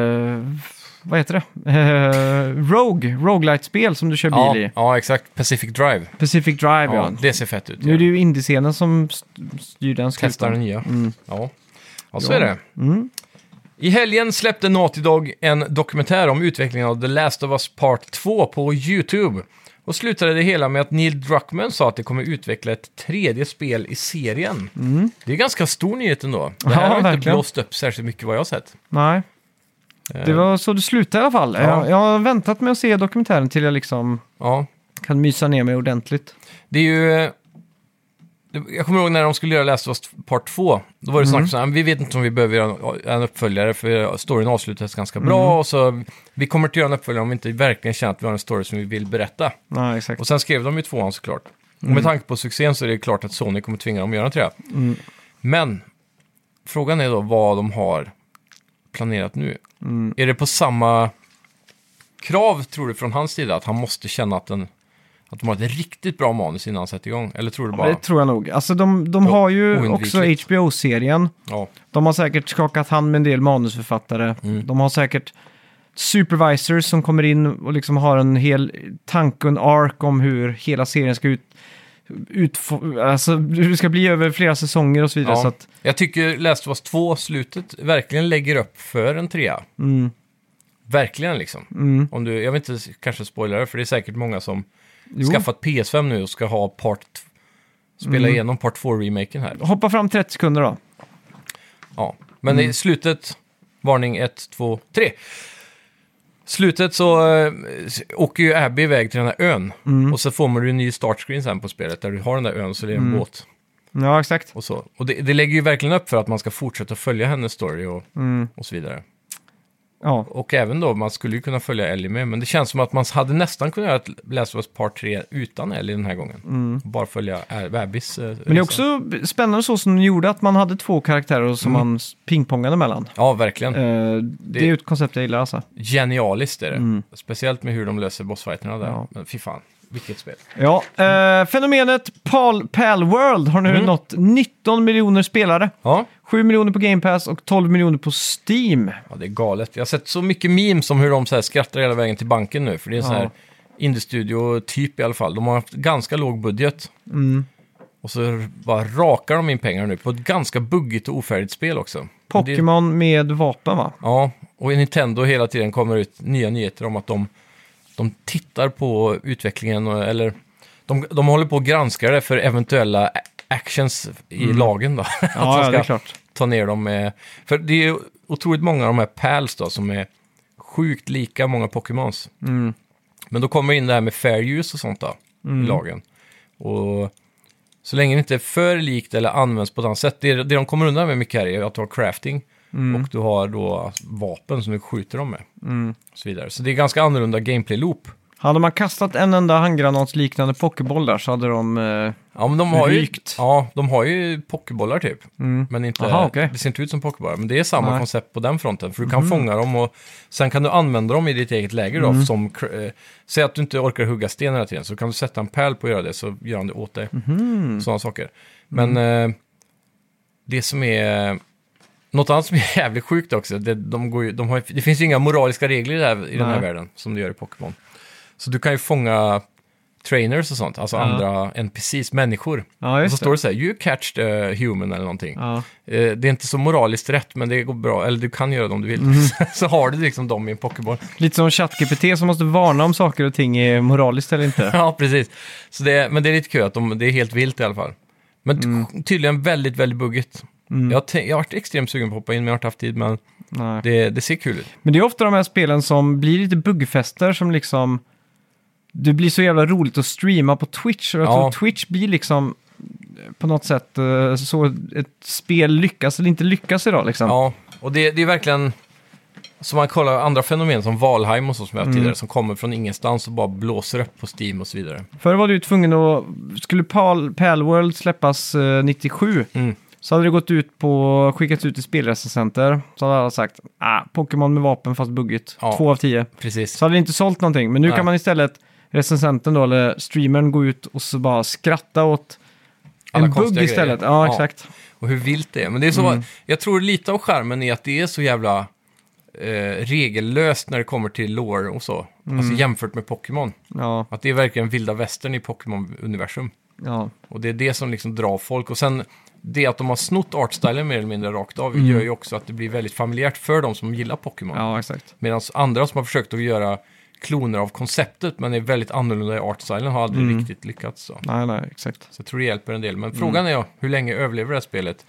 vad heter det? Roguelite-spel som du kör bil i. Ja, exakt. Pacific Drive. Pacific Drive, Ja, ja. det ser fett ut. Nu är det ju indie-scenen som styr den skutan. Testar den nya. Ja, så är det. I helgen släppte Naughty Dog en dokumentär om utvecklingen av The Last of Us Part 2 på YouTube. Och slutade det hela med att Neil Druckmann sa att det kommer utveckla ett tredje spel i serien. Det är ganska stor nyhet ändå. Det här Ja, har inte verkligen. blåst upp särskilt mycket vad jag har sett. Nej, det var så det slutade i alla fall. Ja. Jag har väntat med att se dokumentären till jag liksom Ja, kan mysa ner mig ordentligt. det är ju... Jag kommer ihåg när de skulle göra Last of Us Part 2. Då var det snack så här, vi vet inte om vi behöver göra en uppföljare för storyn avslutades ganska bra. Och så, vi kommer inte göra en uppföljare om vi inte verkligen känner att vi har en story som vi vill berätta. Nej, exakt. Och sen skrev de ju tvåan såklart. Och med tanke på succén så är det klart att Sony kommer tvinga dem att göra en trea. Men frågan är då vad de har planerat nu. Är det på samma krav, tror du, från hans sida? Att han måste känna att de har ett riktigt bra manus innan han sätter igång? Eller tror du bara... Det tror jag nog. Alltså de har ju också oundvikligt. HBO-serien. Ja, De har säkert skakat hand med en del manusförfattare. De har säkert supervisors som kommer in och liksom har en hel tanke och en ark om hur hela serien ska alltså hur det ska bli över flera säsonger och så vidare. ja. Så att, Jag tycker Last of Us 2-slutet verkligen lägger upp för en trea. Verkligen liksom. Om du, jag vill inte kanske spoila det, för det är säkert många som skaffat PS5 nu och ska ha spela igenom Part 2-remaken här. hoppa fram 30 sekunder då. Ja, men i slutet, varning 1, 2, 3. Slutet så åker ju Abby iväg till den här ön. Och så får man ju en ny startscreen sen på spelet där du har den där ön så det är en båt. Ja, exakt. Och, så. Och det lägger ju verkligen upp för att man ska fortsätta följa hennes story och så vidare. Ja. Och även då, man skulle ju kunna följa Ellie med, men det känns som att man hade nästan kunnat göra ett Last of Us Part 3 utan Ellie den här gången. Bara följa Abbys. Men det är också spännande så som de gjorde att man hade 2 karaktärer som man pingpongade mellan. Ja, verkligen. Det är ju ett koncept jag gillar alltså. Genialiskt är det. Speciellt med hur de löser bossfighterna där. Ja. Men fy fan, vilket spel. Ja, fenomenet Palworld har nu nått 19 miljoner spelare. Ja. 7 miljoner på Game Pass och 12 miljoner på Steam. Ja, det är galet. Jag har sett så mycket memes om hur de så här skrattar hela vägen till banken nu. För det är en sån här indie-studio-typ i alla fall. De har haft ganska låg budget. Och så bara rakar de in pengar nu på ett ganska buggigt och ofärdigt spel också. Pokémon med vapen, va? Ja, och Nintendo hela tiden kommer ut nya nyheter om att de tittar på utvecklingen. Eller de håller på att granska det för eventuella actions i lagen då. Ja, det är klart. Ta ner dem med... För det är otroligt många av de här pals då som är sjukt lika många Pokémons. Men då kommer in det här med fair use och sånt då i lagen. Och så länge det inte är för likt eller används på ett annat sätt. Det de kommer undan med mycket här är att du har crafting och du har då vapen som du skjuter dem med. Och så vidare. Så det är ganska annorlunda gameplay-loop. Hade man kastat en enda handgranatsliknande pokéboll där så hade de Ja, men de har ju, rykt. ja, de har ju pokébollar typ. Men inte, Aha, okej. det ser inte ut som pokébollar. Men det är samma Nej. koncept på den fronten. För du kan fånga dem och sen kan du använda dem i ditt eget läger då. Som, säg att du inte orkar hugga sten hela tiden. Så kan du sätta en pärl på att göra det så gör han det åt dig. Sådana saker. Men det som är... Något annat som är jävligt sjukt också. Det finns ju inga moraliska regler i den här världen som det gör i Pokémon. Så du kan ju fånga trainers och sånt, alltså andra NPCs, människor. Ja, och just så det. står det så här, you catched a human eller någonting. Ja. Det är inte så moraliskt rätt, men det går bra. Eller du kan göra det om du vill. Så har du liksom dem i en Pokéboll. Lite som ChatGPT som måste varna om saker och ting är moraliskt eller inte. Ja, precis. Så men det är lite kul att det är helt vilt i alla fall. Men tydligen väldigt, väldigt buggigt. Jag har varit extremt sugen på att hoppa in, men jag har inte haft tid, men Nej. det ser kul ut. Men det är ofta de här spelen som blir lite buggfester som liksom... Det blir så jävla roligt att streama på Twitch. Och jag tror Twitch blir liksom på något sätt så ett spel lyckas eller inte lyckas idag liksom. Ja, och det är verkligen... Så man kollar andra fenomen som Valheim och så som jag haft tidigare, som kommer från ingenstans och bara blåser upp på Steam och så vidare. Förr var du tvungen att... Skulle Palworld släppas 97 så hade det gått ut skickats ut till spelrecensenter. Så hade alla sagt, Pokémon med vapen fast buggigt. 2 av 10. Precis. Så hade det inte sålt någonting. Men nu Nej. kan man istället, recensenten då, eller streamern gå ut och så bara skratta åt Alla en bugg konstiga istället. grejer. Ja, Ja. exakt. Och hur vilt det är. Men det är så, jag tror lite av skärmen är att det är så jävla regellöst när det kommer till lore och så. Alltså jämfört med Pokémon. Ja, Att det är verkligen vilda västern i Pokémon-universum. ja. Och det är det som liksom drar folk. Och sen det att de har snott artstylen mer eller mindre rakt av gör ju också att det blir väldigt familjärt för de som gillar Pokémon. Ja, exakt. Medan andra som har försökt att göra kloner av konceptet men är väldigt annorlunda i artstylen har aldrig riktigt lyckats. Så Nej, exakt. jag tror det hjälper en del. Men frågan är hur länge överlever det här spelet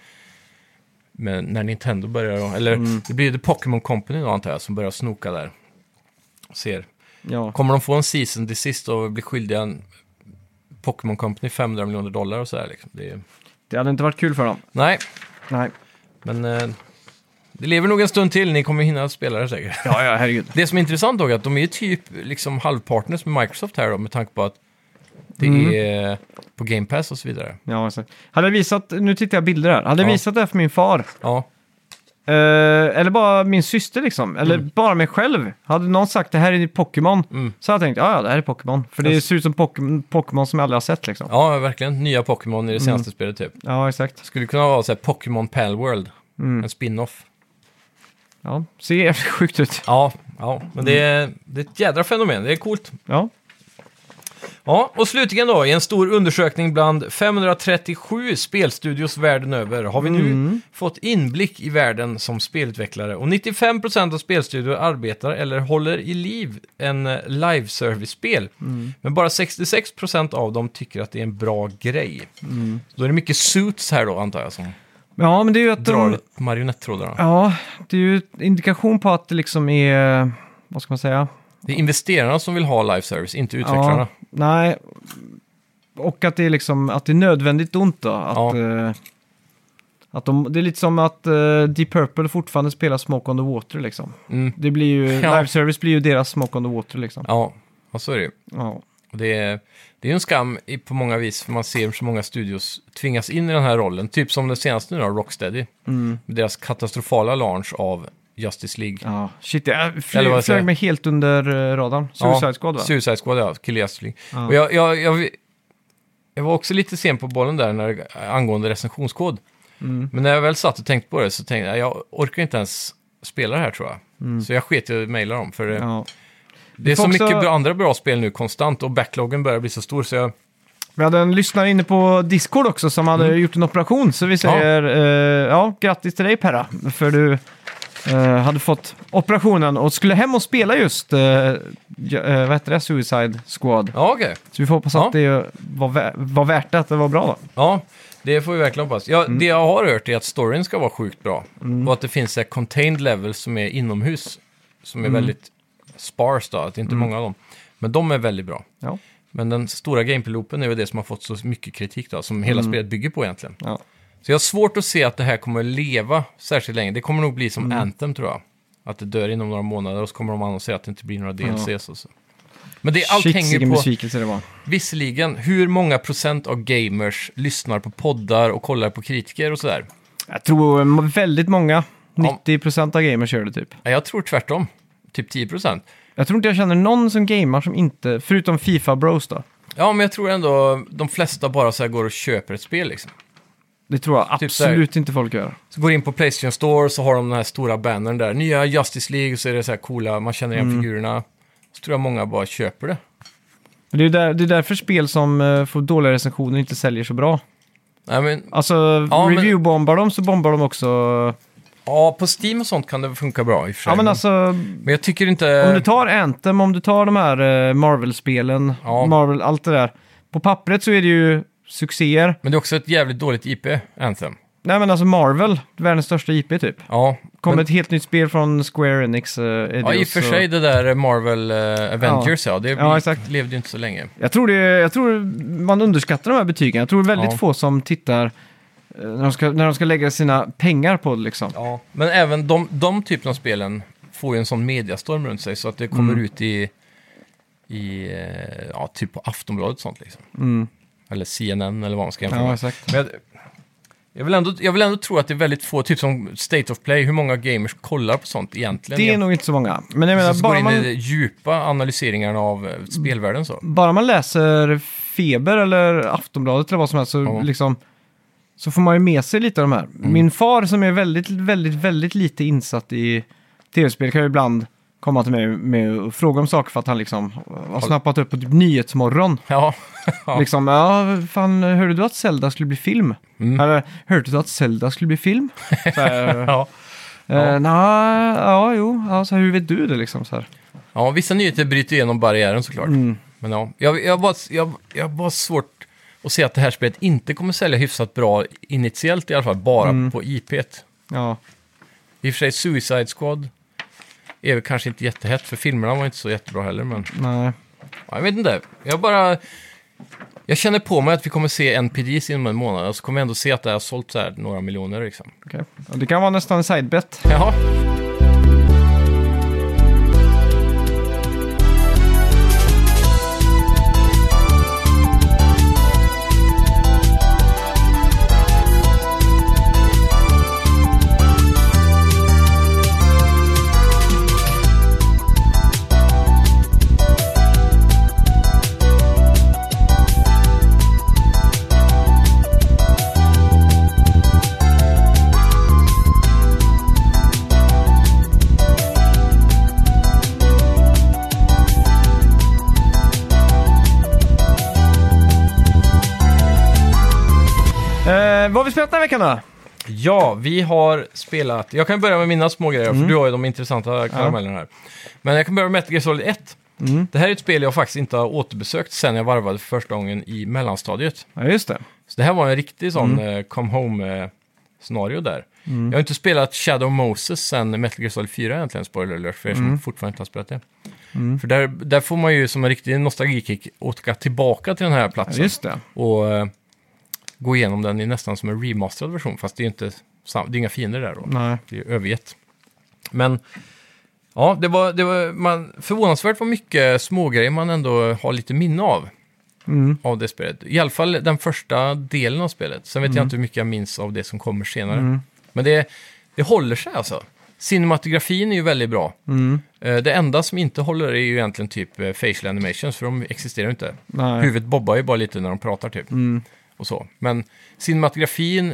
när Nintendo börjar... Eller det blir The Pokémon Company då antar jag som börjar snoka där. Och ser. Ja. Kommer de få en season till sist och bli skyldiga en Pokémon Company $500 miljoner och så här liksom. Det hade inte varit kul för dem. Nej, Nej. men det lever nog en stund till. Ni kommer hinna spela det säkert. Ja, herregud. Det som är intressant dock är att de är typ liksom halvpartners med Microsoft här då, med tanke på att det är på Game Pass och så vidare. Ja, exakt. Hade jag visat, nu tittar jag bilder här. Hade jag visat det här för min far, Ja, eller bara min syster liksom, eller bara mig själv. Hade någon sagt det här är Pokémon, så hade jag tänkt, ja, det här är Pokémon. För det ser ut som Pokémon som jag aldrig har sett liksom. ja verkligen. Nya Pokémon i det senaste spelet typ. Ja, exakt. Skulle kunna vara så här Pokémon Palworld. En spin-off. Ja, ser jävligt sjukt ut. Ja, men det är ett jädra fenomen. Det är coolt. Ja. Ja, och slutligen då, i en stor undersökning bland 537 spelstudios världen över har vi nu fått inblick i världen som spelutvecklare. Och 95% av spelstudior arbetar eller håller i liv en live-service-spel. Men bara 66% av dem tycker att det är en bra grej. Så då är det mycket suits här då, antar jag, som Ja, men det är ju att drar marionettrådarna. Ja, det är ju indikation på att det liksom är, vad ska man säga? Det är investerarna som vill ha live-service, inte utvecklarna. Ja, nej. Och att det är liksom, att det är nödvändigt ont då. Att Att det är lite som att Deep Purple fortfarande spelar Smoke on the Water liksom. Det blir ju, Live Service blir ju deras Smoke on the Water liksom. Ja, så är det ju. Ja. Och det är ju en skam på många vis, för man ser så många studios tvingas in i den här rollen. Typ som det senaste nu då, Rocksteady. Deras katastrofala launch av Justice League. Ja, shit, jag flög mig helt under radarn. Suicide Squad, va? Suicide Squad, ja. Kill Justice League. Ja. Och jag var också lite sen på bollen där angående recensionskod. Men när jag väl satt och tänkte på det så tänkte jag orkar inte ens spela det här, tror jag. Så jag sket ju mejla dem, för det är så mycket andra bra spel nu konstant och backloggen börjar bli så stor, så jag... Vi hade en lyssnare inne på Discord också som hade gjort en operation, så vi säger grattis till dig, Perra, för du hade fått operationen och skulle hem och spela just vad heter det? Suicide Squad. Ja, okej. Så vi får hoppas att det var värt det, att det var bra då. Ja, det får vi verkligen hoppas. Det jag har hört är att storyn ska vara sjukt bra. Och att det finns ett contained level som är inomhus, som är väldigt sparse då, att det inte är många av dem. Men de är väldigt bra. Ja. Men den stora gameplay-loopen är ju det som har fått så mycket kritik då, som hela spelet bygger på egentligen. Ja. Så jag har svårt att se att det här kommer leva särskilt länge. Det kommer nog bli som Anthem, tror jag. Att det dör inom några månader och så kommer de annonsera att det inte blir några DLCs och så. Men allt hänger på... besvikelse det var. Visserligen, hur många procent av gamers lyssnar på poddar och kollar på kritiker och sådär? Jag tror väldigt många, 90% av gamers gör det typ. Ja, jag tror tvärtom. Typ 10%. Jag tror inte jag känner någon som gamar som inte, förutom FIFA Bros då. Ja, men jag tror ändå de flesta bara så här går och köper ett spel liksom. Det tror jag absolut inte folk gör. Så går in på PlayStation Store, så har de den här stora bannern där. Nya Justice League, och så är det så här coola, man känner igen figurerna. Så tror jag många bara köper det. Det är därför spel som får dåliga recensioner inte säljer så bra. Nej, men, alltså, review-bombar de så bombar de också... Ja, på Steam och sånt kan det funka bra i och för sig. Ja, men alltså... Men jag tycker inte... Om du tar Anthem, om du tar de här Marvel-spelen, Marvel, allt det där. På pappret så är det ju succéer. Men det är också ett jävligt dåligt IP, Anthem. Nej, men alltså Marvel, världens största IP typ. Ja. Kom ett helt nytt spel från Square Enix. Ja, i och för sig det där Marvel Avengers, det levde ju inte så länge. Jag tror man underskattar de här betygen. Jag tror väldigt få som tittar när de ska lägga sina pengar på det liksom. Ja, men även de typen av spelen får ju en sån mediastorm runt sig så att det kommer ut i typ på Aftonbladet och sånt liksom. Eller CNN eller vad man ska jämföra med. Exakt. Men jag vill ändå tro att det är väldigt få, typ som State of Play, hur många gamers kollar på sånt egentligen? Det är nog inte så många. Men jag menar, så bara går in i djupa analyseringarna av spelvärlden så. Bara man läser Feber eller Aftonbladet eller vad som helst så liksom... Så får man ju med sig lite av de här. Min far som är väldigt, väldigt, väldigt lite insatt i tv-spel kan ju ibland komma till mig med och fråga om saker för att han liksom har snappat upp på typ Nyhetsmorgon. Ja. Liksom, fan, hörde du att Zelda skulle bli film? Eller, hörde du att Zelda skulle bli film? Så här, så hur vet du det liksom? Så här. Ja, vissa nyheter bryter igenom barriären såklart. Men ja, jag var svårt att se att det här spelet inte kommer sälja hyfsat bra initiellt i alla fall, bara på IP:t. Ja. I och för sig Suicide Squad är väl kanske inte jättehett, för filmerna var inte så jättebra heller. Men... Nej. Ja, jag vet inte. Jag känner på mig att vi kommer se NPDs inom en månad, och så kommer vi ändå se att det har sålt så här några miljoner liksom. Okay. Det kan vara nästan en sidebet. Jaha. Vad har vi spelat den här veckan då? Ja, vi har spelat... Jag kan börja med mina små grejer, för du har ju de intressanta karamellerna här. Men jag kan börja med Metal Gear Solid 1. Det här är ett spel jag faktiskt inte har återbesökt sen jag varvade för första gången i mellanstadiet. Ja, just det. Så det här var en riktig sån come home-scenario där. Jag har inte spelat Shadow Moses sen Metal Gear Solid 4 egentligen, spoiler alert, för er som fortfarande inte har spelat det. För där får man ju som en riktig nostalgikick åka tillbaka till den här platsen. Ja, just det. Och gå igenom den i nästan som en remasterad version, fast det är inte det är inga fiender där då. Nej. Det är övergett. Men ja, det var förvånansvärt vad mycket smågrejer man ändå har lite minne av det spelet. I alla fall den första delen av spelet. Sen vet jag inte hur mycket jag minns av det som kommer senare. Men det håller sig alltså. Cinematografin är ju väldigt bra. Det enda som inte håller är ju egentligen typ facial animations, för de existerar ju inte. Nej. Huvudet bobbar ju bara lite när de pratar typ. Och så. Men cinematografin,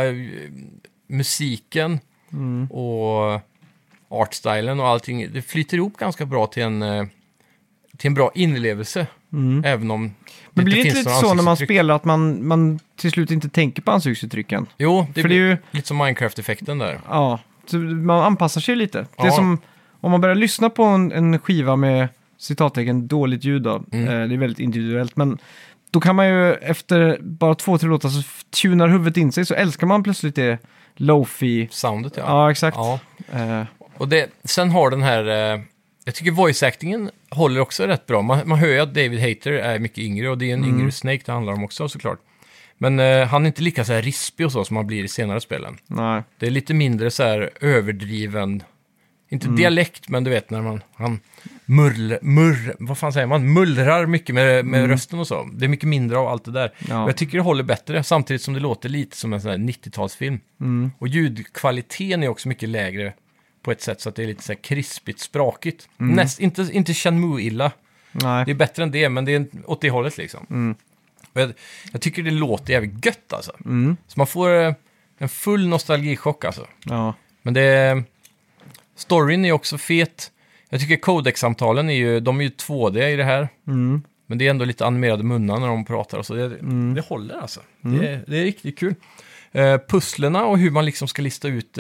musiken och artstylen och allting, det flyter ihop ganska bra till en bra inlevelse. Även om Men blir det inte inte finns lite några så när man ansiktsuttryck. spelar att man till slut inte tänker på ansiktsuttrycken? Jo, det För det är ju, lite som Minecraft-effekten där. ja, så man anpassar sig lite. Det är Ja. som om man börjar lyssna på en skiva med citattecken dåligt ljud då. Det är väldigt individuellt, men då kan man ju efter bara 2-3 låtar så tunar huvudet in sig, så älskar man plötsligt det lo-fi. Soundet, ja. Ja, exakt. Ja. Eh, Och sen har den här... jag tycker voice-actingen håller också rätt bra. Man hör ju att David Hayter är mycket yngre, och det är en yngre Snake det handlar om också såklart. Men han är inte lika så här rispig och så som man blir i senare spelen. nej. Det är lite mindre så här överdriven... Inte dialekt, men du vet när han vad fan säger man? Mullrar mycket med rösten och så. Det är mycket mindre av allt det där. Ja. Och jag tycker det håller bättre, samtidigt som det låter lite som en sån här 90-talsfilm. Och ljudkvaliteten är också mycket lägre på ett sätt, så att det är lite så här krispigt, sprakigt. Inte Shenmue-illa. Nej. Det är bättre än det, men det är åt det hållet liksom. Och jag tycker det låter jävligt gött alltså. Så man får en full nostalgichock alltså. Ja. Men storyn är också fet. Jag tycker Codex-samtalen är ju 2D i det här. Men det är ändå lite animerade munnar när de pratar och så. Det håller alltså. Det är riktigt kul. Pusslerna och hur man liksom ska lista ut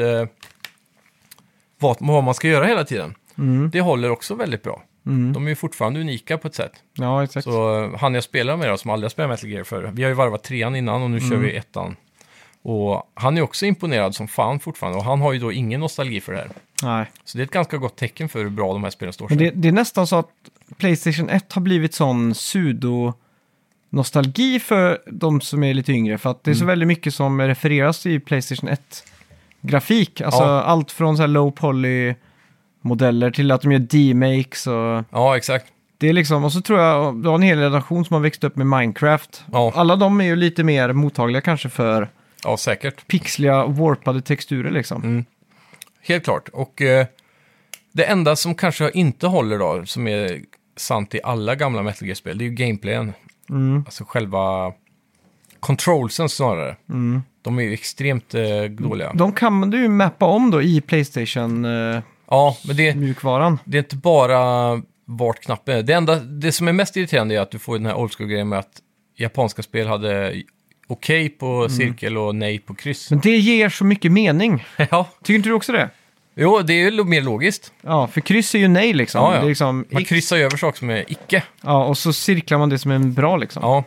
vad man ska göra hela tiden. Det håller också väldigt bra. De är ju fortfarande unika på ett sätt. Ja, exakt. Så han jag spelar med då, som aldrig har spelat Metal Gear förr. Vi har ju varvat 3:an innan och nu kör vi 1:an. Och han är också imponerad som fan fortfarande. Och han har ju då ingen nostalgi för det här. Nej. Så det är ett ganska gott tecken för hur bra de här spelen står sig. Men det är nästan så att PlayStation 1 har blivit sån pseudo-nostalgi för de som är lite yngre. För att det är så väldigt mycket som refereras i PlayStation 1-grafik. Alltså allt från så här low poly-modeller till att de gör D-makes och... Ja, exakt. Det är liksom, och så tror jag du har en hel generation som har växt upp med Minecraft. Ja. Alla de är ju lite mer mottagliga kanske för Ja, säkert. pixliga, warpade texturer liksom. Helt klart. Och det enda som kanske inte håller då, som är sant i alla gamla Metal Gear-spel, det är ju gameplayen. Alltså själva controlsen snarare. De är ju extremt dåliga. De kan du ju mappa om då i PlayStation-mjukvaran. Ja, men det är inte bara vart knappen är. Det som är mest irriterande är att du får den här old school-grejen med att japanska spel hade okej på cirkel och nej på kryss. Men det ger så mycket mening. Ja, Tycker inte du också det? jo, det är ju mer logiskt. Ja, för kryss är ju nej liksom. Ja, ja. Det är liksom Man X. kryssar ju över saker som är icke. Ja, och så cirklar man det som är bra liksom. Ja,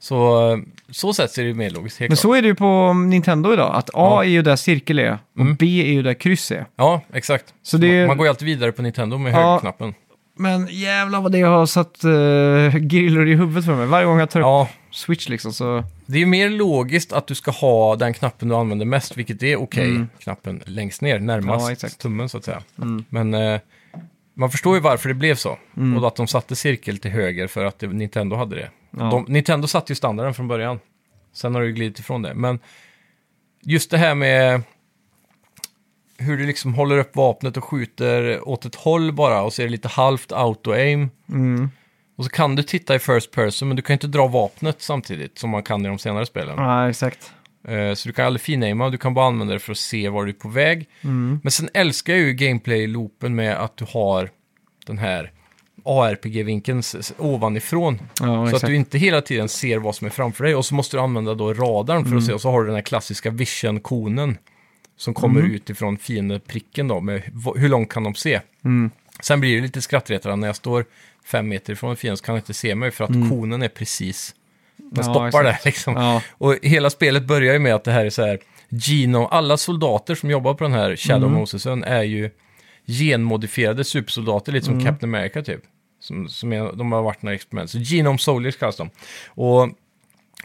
så sätt ser det ju mer logiskt. Helt Men klart. så är det ju på Nintendo idag. Att A Ja. är ju där cirkel är och B är ju där kryss är. Ja, exakt. Så det Man går ju alltid vidare på Nintendo med Ja. högerknappen. Men jävlar vad det har satt grillor i huvudet för mig. Varje gång jag tar upp Ja, Switch liksom så... det är ju mer logiskt att du ska ha den knappen du använder mest, vilket är okej-knappen längst ner, närmast Ja, exakt. tummen så att säga. Men man förstår ju varför det blev så. Och att de satte cirkel till höger för att Nintendo hade det. Ja. Nintendo satte ju standarden från början. Sen har det ju glidit ifrån det. Men just det här med hur du liksom håller upp vapnet och skjuter åt ett håll bara och så är det lite halvt auto-aim. Och så kan du titta i first person, men du kan inte dra vapnet samtidigt som man kan i de senare spelen. Ja, exakt. Så du kan aldrig finama, du kan bara använda det för att se var du är på väg. Men sen älskar jag ju gameplay-loopen med att du har den här ARPG-vinkeln ovanifrån. Ja, så exakt. att du inte hela tiden ser vad som är framför dig. Och så måste du använda då radarn för att se. Och så har du den här klassiska vision-konen som kommer ut ifrån fiendepricken då. Med hur långt kan de se? Sen blir det lite skrattretare när jag står 5 meter ifrån en fiende så kan jag inte se mig för att konen är precis... Den Ja, stoppar exakt. där liksom. Ja. Och hela spelet börjar ju med att det här är så här... alla soldater som jobbar på den här Shadow Mosesen är ju genmodifierade supersoldater, lite som Captain America typ. De har varit några experiment. Så Genome Soldiers kallas de. Och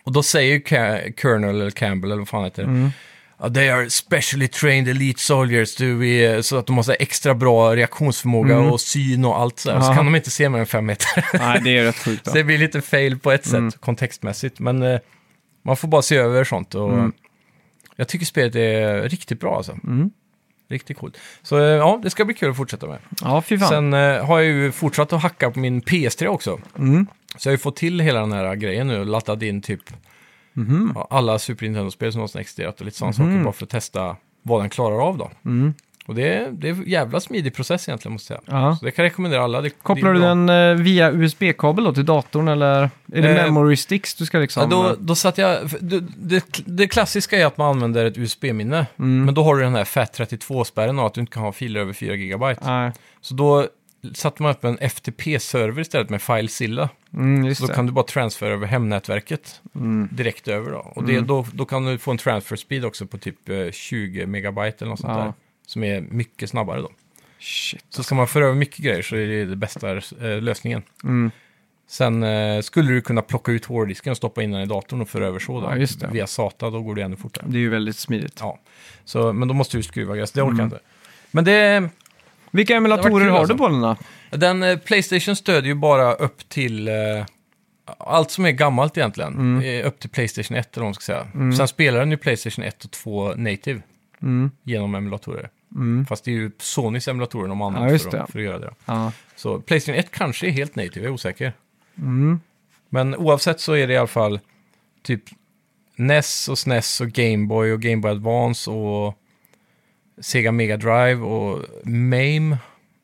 Och då säger Colonel eller Campbell eller vad fan heter det. They are specially trained elite soldiers så att de har så här extra bra reaktionsförmåga och syn och allt så här. Så kan de inte se mer än 5 meter. Nej, det är rätt sjukt. Så det blir lite fail på ett sätt, kontextmässigt. Men man får bara se över sånt. Och jag tycker spelet är riktigt bra alltså. Riktigt coolt. Så ja, det ska bli kul att fortsätta med. Ja, fy fan. Sen har jag ju fortsatt att hacka på min PS3 också. Så jag har ju fått till hela den här grejen nu. Laddat in typ alla Super Nintendo-spel som någonsin existerat och lite sådana saker. Bara för att testa vad den klarar av då. Och det är en jävla smidig process egentligen, måste jag säga. Ja. Så det kan jag rekommendera alla. Kopplar du den via USB-kabel då till datorn, eller är det memory sticks du ska liksom... Ja, då satt jag... Det klassiska är att man använder ett USB-minne. Men då har du den här FAT32-spärren och att du inte kan ha filer över 4 GB. Nej. Så då satte man upp en FTP-server istället med FileZilla. Just Så då det. kan du bara transfera över hemnätverket direkt över då. Och då kan du få en transfer speed också på typ 20 megabyte eller något sånt där. Som är mycket snabbare då. Shit. Så ska man föra över mycket grejer så är det bästa lösningen. Sen skulle du kunna plocka ut hårddisken och stoppa in den i datorn och föra över så då. Ja, just det. Via SATA, då går det ännu fortare. Det är ju väldigt smidigt. Ja. Så, men då måste du skruva grejer, så det orkar jag inte. Men det... Vilka emulatorer har du på den då? Den PlayStation stödjer ju bara upp till allt som är gammalt egentligen. Upp till PlayStation 1 eller vad man ska säga. Sen spelar den ju PlayStation 1 och 2 native genom emulatorer. Fast det är ju Sonys emulatorer de använder för att göra det. Ja. Så PlayStation 1 kanske är helt native, jag är osäker. Men oavsett så är det i alla fall typ NES och SNES och Game Boy Advance och Sega Mega Drive och MAME.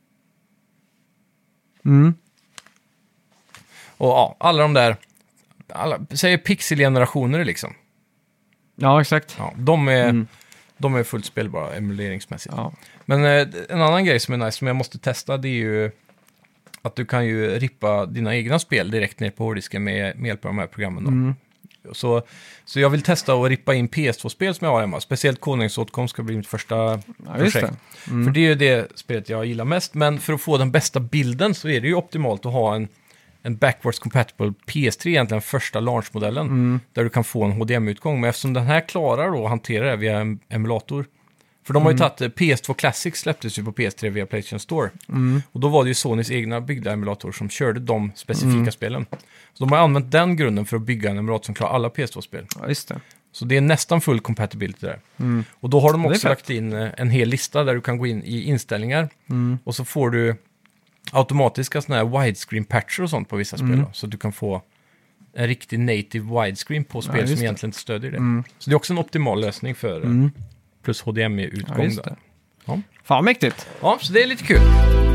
Och ja, alla de där, säger pixelgenerationer liksom. Ja, exakt. Ja, de är fullt spelbara emuleringsmässigt. Ja. Men en annan grej som är nice, som jag måste testa, det är ju att du kan ju rippa dina egna spel direkt ner på hårddisken med hjälp av de här programmen då. Så jag vill testa att rippa in PS2-spel som jag har hemma. Speciellt Konungsåtkom ska bli mitt första projekt. För det är ju det spelet jag gillar mest. Men för att få den bästa bilden så är det ju optimalt att ha en backwards compatible PS3, egentligen första launchmodellen. Där du kan få en HDMI-utgång. Men eftersom den här klarar då att hantera det via en emulator. För de har ju tagit PS2 Classic, släpptes ju på PS3 via PlayStation Store. Och då var det ju Sonys egna byggda emulator som körde de specifika spelen. Så de har använt den grunden för att bygga en emulator som klarar alla PS2-spel. Ja, just det. Så det är nästan full compatibility där. Och då har de också lagt in en hel lista där du kan gå in i inställningar. Och så får du automatiska såna här widescreen-patcher och sånt på vissa spel. Så att du kan få en riktig native widescreen på spel som egentligen inte stödjer det. Så det är också en optimal lösning för plus HDMI-utgång. Ja, där. Ja. Fan, mäktigt. Ja, så det är lite kul.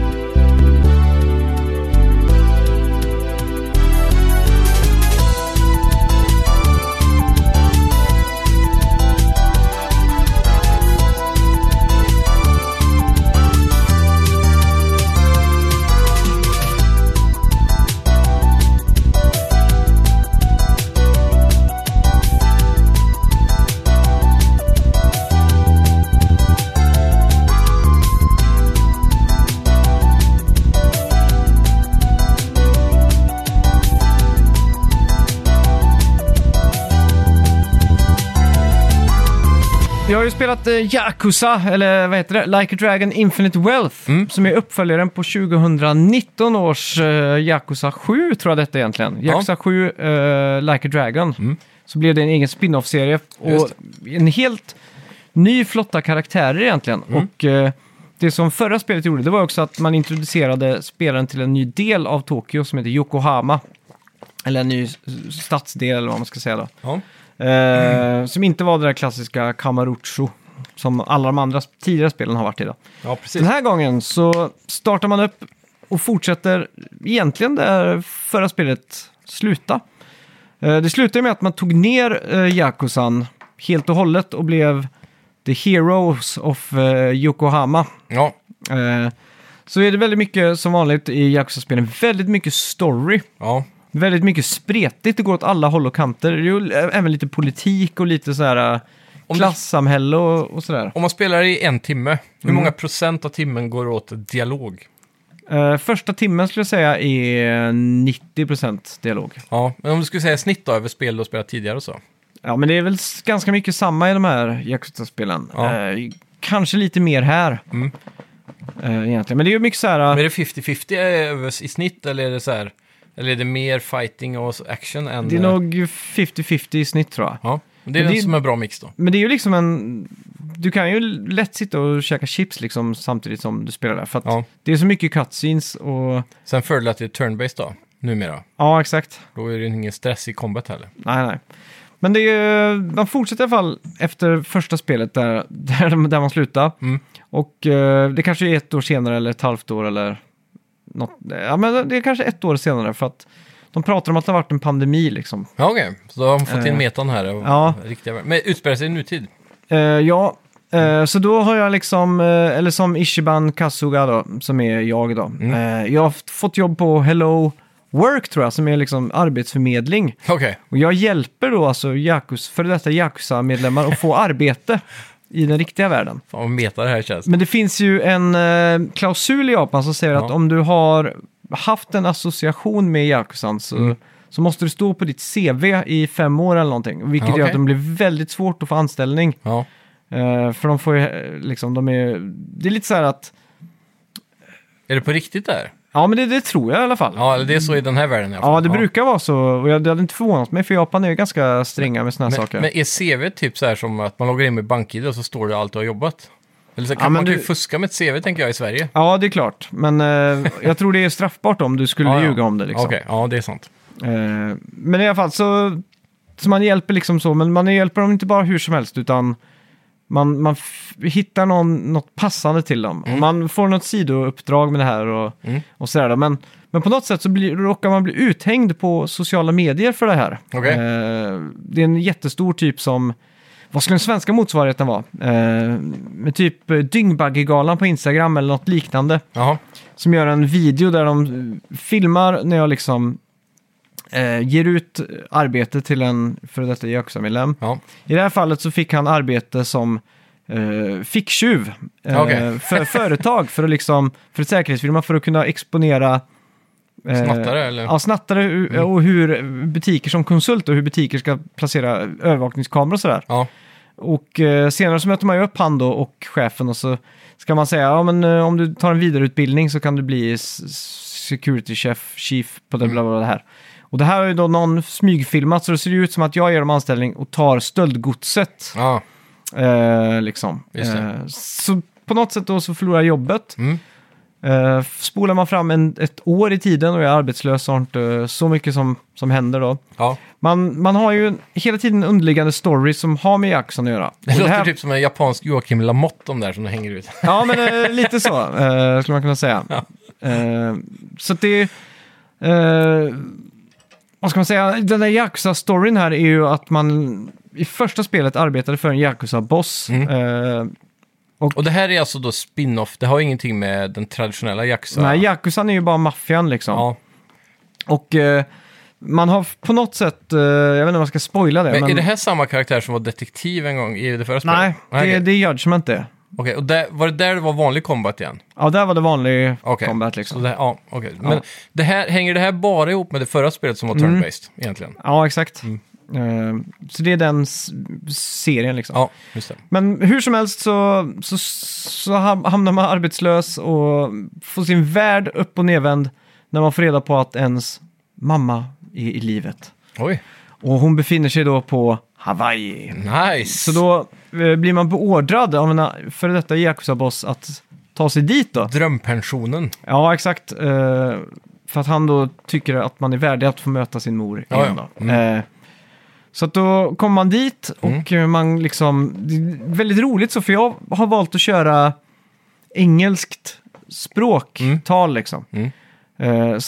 Jag har ju spelat Yakuza, eller vad heter det? Like a Dragon Infinite Wealth, som är uppföljaren på 2019 års Yakuza 7, tror jag detta egentligen. Yakuza 7, Like a Dragon. Så blev det en egen spin-off-serie och en helt ny flotta karaktärer egentligen. Och det som förra spelet gjorde, det var också att man introducerade spelaren till en ny del av Tokyo som heter Yokohama. Eller en ny stadsdel, eller vad man ska säga då. Ja. Som inte var det där klassiska Kamurocho som alla de andra tidigare spelen har varit i. Då. Ja, precis. Den här gången så startar man upp och fortsätter egentligen där förra spelet sluta. Det slutade med att man tog ner Yakuzan helt och hållet och blev The Heroes of Yokohama. Ja. Så är det väldigt mycket som vanligt i Yakuza-spelen. Väldigt mycket story. Ja. Väldigt mycket spretigt, det går åt alla håll och kanter. Det är ju även lite politik och lite så här klassamhälle och sådär. Om man spelar i 1 timme, hur många procent av timmen går åt dialog? Första timmen skulle jag säga är 90% dialog. Ja, men om du skulle säga snitt då över spel du har spelat tidigare och så? Ja, men det är väl ganska mycket samma i de här Yakuza-spelen. Ja. Kanske lite mer här. Egentligen. Men det är ju mycket så här... Men är det 50-50 i snitt eller är det så här... Eller är det mer fighting och action än... Det är nog 50-50 i snitt tror jag. Ja, det är Men det som är bra mix då. Men det är ju liksom en... Du kan ju lätt sitta och käka chips liksom samtidigt som du spelar där. För att det är så mycket cutscenes och... Sen fördel att det är turn-based då, numera. Ja, exakt. Då är det ingen stress i combat heller. Nej. Men det är, man fortsätter i alla fall efter första spelet där man slutar. Och det kanske är 1 år senare eller ett halvt år eller något. Ja, men det är kanske 1 år senare för att de pratar om att det har varit en pandemi liksom. Ja, okej. Så då har de fått in metan här. Ja. Men utspelar sig i nutid? Så då har jag liksom, eller som Ichiban Kasuga då, som är jag då. Jag har fått jobb på Hello Work tror jag, som är liksom arbetsförmedling. Okej. Och jag hjälper då alltså för detta Yakuza-medlemmar att få arbete i den riktiga världen. Fan vad meta det här känns. Men det finns ju en klausul i Japan som säger att om du har haft en association med Yakuzan så måste det stå på ditt CV i 5 år eller någonting. Vilket gör att det blir väldigt svårt att få anställning. Ja. För de får ju liksom, det är lite så här att... Är det på riktigt där? Ja, men det tror jag i alla fall. Ja, det är så i den här världen i alla fall. Ja, det brukar vara så. Och det hade inte förvånat mig, för Japan är ju ganska stränga med såna här saker. Men är CV typ så här som att man loggar in med BankID och så står det allt du har jobbat? Eller så kan man ju fuska med ett CV, tänker jag, i Sverige. Ja, det är klart. Men jag tror det är straffbart om du skulle ljuga om det. Liksom. Okej, ja, det är sant. Men i alla fall så man hjälper liksom så. Men man hjälper dem inte bara hur som helst, utan man hittar något passande till dem. Och man får något sidouppdrag med det här och sådär då. Men på något sätt så råkar man bli uthängd på sociala medier för det här. Okay. Det är en jättestor typ som... Vad skulle den svenska motsvarigheten vara? Med typ Dyngbaggegalan på Instagram eller något liknande. Jaha. Som gör en video där de filmar när jag liksom ger ut arbete till en före detta Yakuza-medlem. Ja. I det här fallet så fick han arbete som ficktjuv för företag, för ett säkerhetsfirma, för att kunna exponera snattare eller? Ja, snattare och hur butiker som konsult och hur butiker ska placera övervakningskameror och sådär. Ja. Och senare så möter man ju upp han då och chefen och så ska man säga, ja men om du tar en vidareutbildning så kan du bli security chief på det det här. Och det här är ju då någon smygfilmat så det ser ut som att jag ger dem anställning och tar stöldgodset. Ja. Liksom. Så på något sätt då så förlorar jag jobbet. Spolar man fram ett år i tiden och är arbetslös och har inte så mycket som händer då. Ja. Man har ju hela tiden en underliggande story som har med Yakuza att göra. Det låter typ som en japansk Joakim Lamotte om där som hänger ut. Ja, men lite så skulle man kunna säga. Ja. Så det vad ska man säga? Den där Yakuza-storyn här är ju att man i första spelet arbetade för en Yakuza-boss. Och det här är alltså då spin-off, det har ingenting med den traditionella Yakuza. Nej, Yakuzan är ju bara maffian liksom. Ja. Och man har på något sätt, jag vet inte om man ska spoila det. Men är det här samma karaktär som var detektiv en gång i det förra spelet? Nej, det är Judgment det. Okej, och var det där det var vanlig combat igen? Ja, där var det vanlig combat liksom. Men hänger det här bara ihop med det förra spelet som var turn-based egentligen? Ja, exakt. Så det är den serien liksom. Ja, just det. Men hur som helst så hamnar man arbetslös och får sin värld upp och nedvänd när man får reda på att ens mamma är i livet. Oj. Och hon befinner sig då på Hawaii. Nice! Så då blir man beordrad av en före detta Yakuza-boss att ta sig dit då. Drömpensionen. Ja, exakt. För att han då tycker att man är värdig att få möta sin mor igen då. Så att då kommer man dit och man liksom... Det är väldigt roligt så, för jag har valt att köra engelskt språktal liksom. Så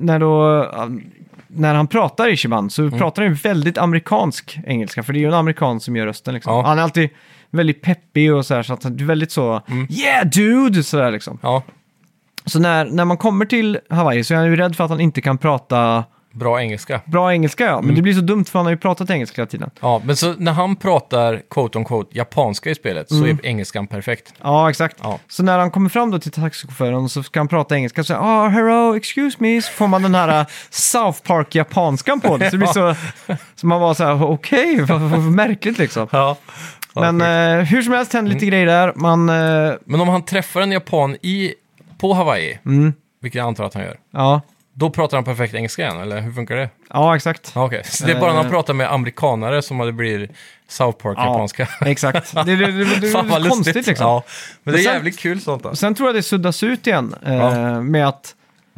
när han pratar Ichiban så pratar han ju väldigt amerikansk engelska, för det är ju en amerikan som gör rösten liksom. Ja. Han är alltid väldigt peppig och så här, så att det är väldigt så yeah dude, så där liksom. Ja. Så när man kommer till Hawaii så är han ju rädd för att han inte kan prata Bra engelska. Bra engelska, ja. Men det blir så dumt för han har ju pratat engelska hela tiden. Ja, men så när han pratar quote on quote japanska i spelet så är engelskan perfekt. Ja, exakt. Ja. Så när han kommer fram då till taxichauffören så ska han prata engelska. Så hello, excuse me. Så får man den här South Park-japanskan på det. Så det blir så man var så här, okej, vad märkligt liksom. Ja. Men hur som helst händer lite grejer där. Men om han träffar en japan på Hawaii, vilket jag antar att han gör, Ja, då pratar han perfekt engelska igen, eller hur funkar det? ja exakt. Ja, okej. Så det är bara när han pratar med amerikanare som det blir South Park-japanska. Ja, exakt. Det är Fan vad konstigt lustigt. liksom. Ja. Men det är sen- jävligt kul sånt då. Sen tror jag det suddas ut igen med att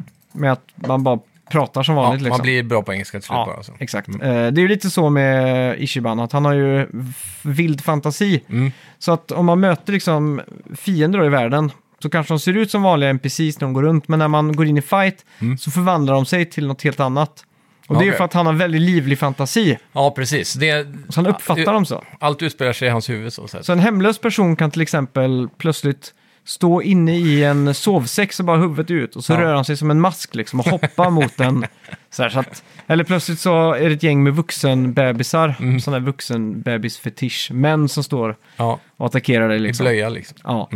man bara pratar som vanligt. Ja, liksom. man blir bra på engelska till slut Ja, bara. Alltså. exakt. Det är ju lite så med Ichiban, att han har ju vild fantasi. Så att om man möter liksom fiender då i världen så kanske de ser ut som vanliga NPCs när de går runt, men när man går in i fight så förvandlar de sig till något helt annat. Och det är ju Okej. för att han har väldigt livlig fantasi, Ja, precis. så han uppfattar dem så. Allt utspelar sig i hans huvud så sätt. Så en hemlös person kan till exempel plötsligt stå inne i en sovsäck så bara huvudet ut och så Ja. rör han sig som en mask liksom och hoppar mot den. Så att, eller plötsligt så är det ett gäng med vuxenbebisar, sån där vuxenbebisfetisch, män som står Ja, och attackerar dig i liksom. blöja liksom. Ja.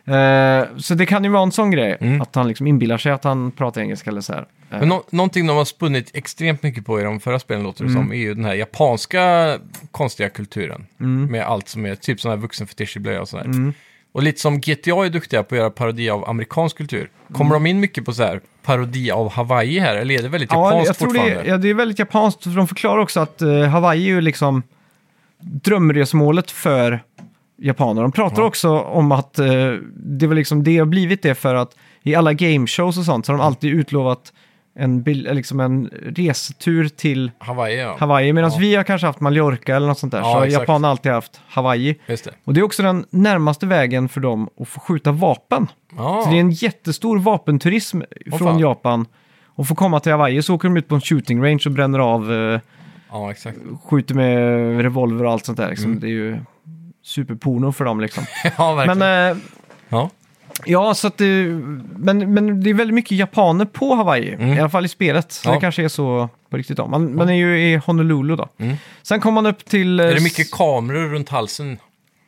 Så det kan ju vara en sån grej, att han liksom inbillar sig att han pratar engelska eller så här. Men någonting de har spunnit extremt mycket på i de förra spelen låter det som, är ju den här japanska konstiga kulturen. Med allt som är typ sån här vuxenfetisch i blöja och sådär. Och lite som GTA är duktiga på att göra parodi av amerikansk kultur. Kommer de in mycket på så här parodi av Hawaii här? Eller är det väldigt japanskt jag tror fortfarande? det är väldigt japanskt, för de förklarar också att Hawaii är ju liksom drömresmålet för japaner. De pratar också om att det var liksom det har blivit det för att i alla gameshows och sånt så har de alltid utlovat liksom en resetur till Hawaii, ja. Hawaii, medan vi har kanske haft Mallorca eller något sånt där. Ja, så har exakt. Japan alltid haft Hawaii. Just det. Och det är också den närmaste vägen för dem att få skjuta vapen. Ja. Så det är en jättestor vapenturism från fan. Japan. Och få komma till Hawaii så åker de ut på en shooting range och bränner av, Ja, exakt. skjuter med revolver och allt sånt där. Liksom. Det är ju superporno för dem liksom. Ja, verkligen. Men Ja. ja, så att men det är väldigt mycket japaner på Hawaii. I alla fall i spelet. Så Ja. det kanske är så på riktigt då. Man är ju i Honolulu då. Sen kommer man upp till... Är det mycket kameror runt halsen?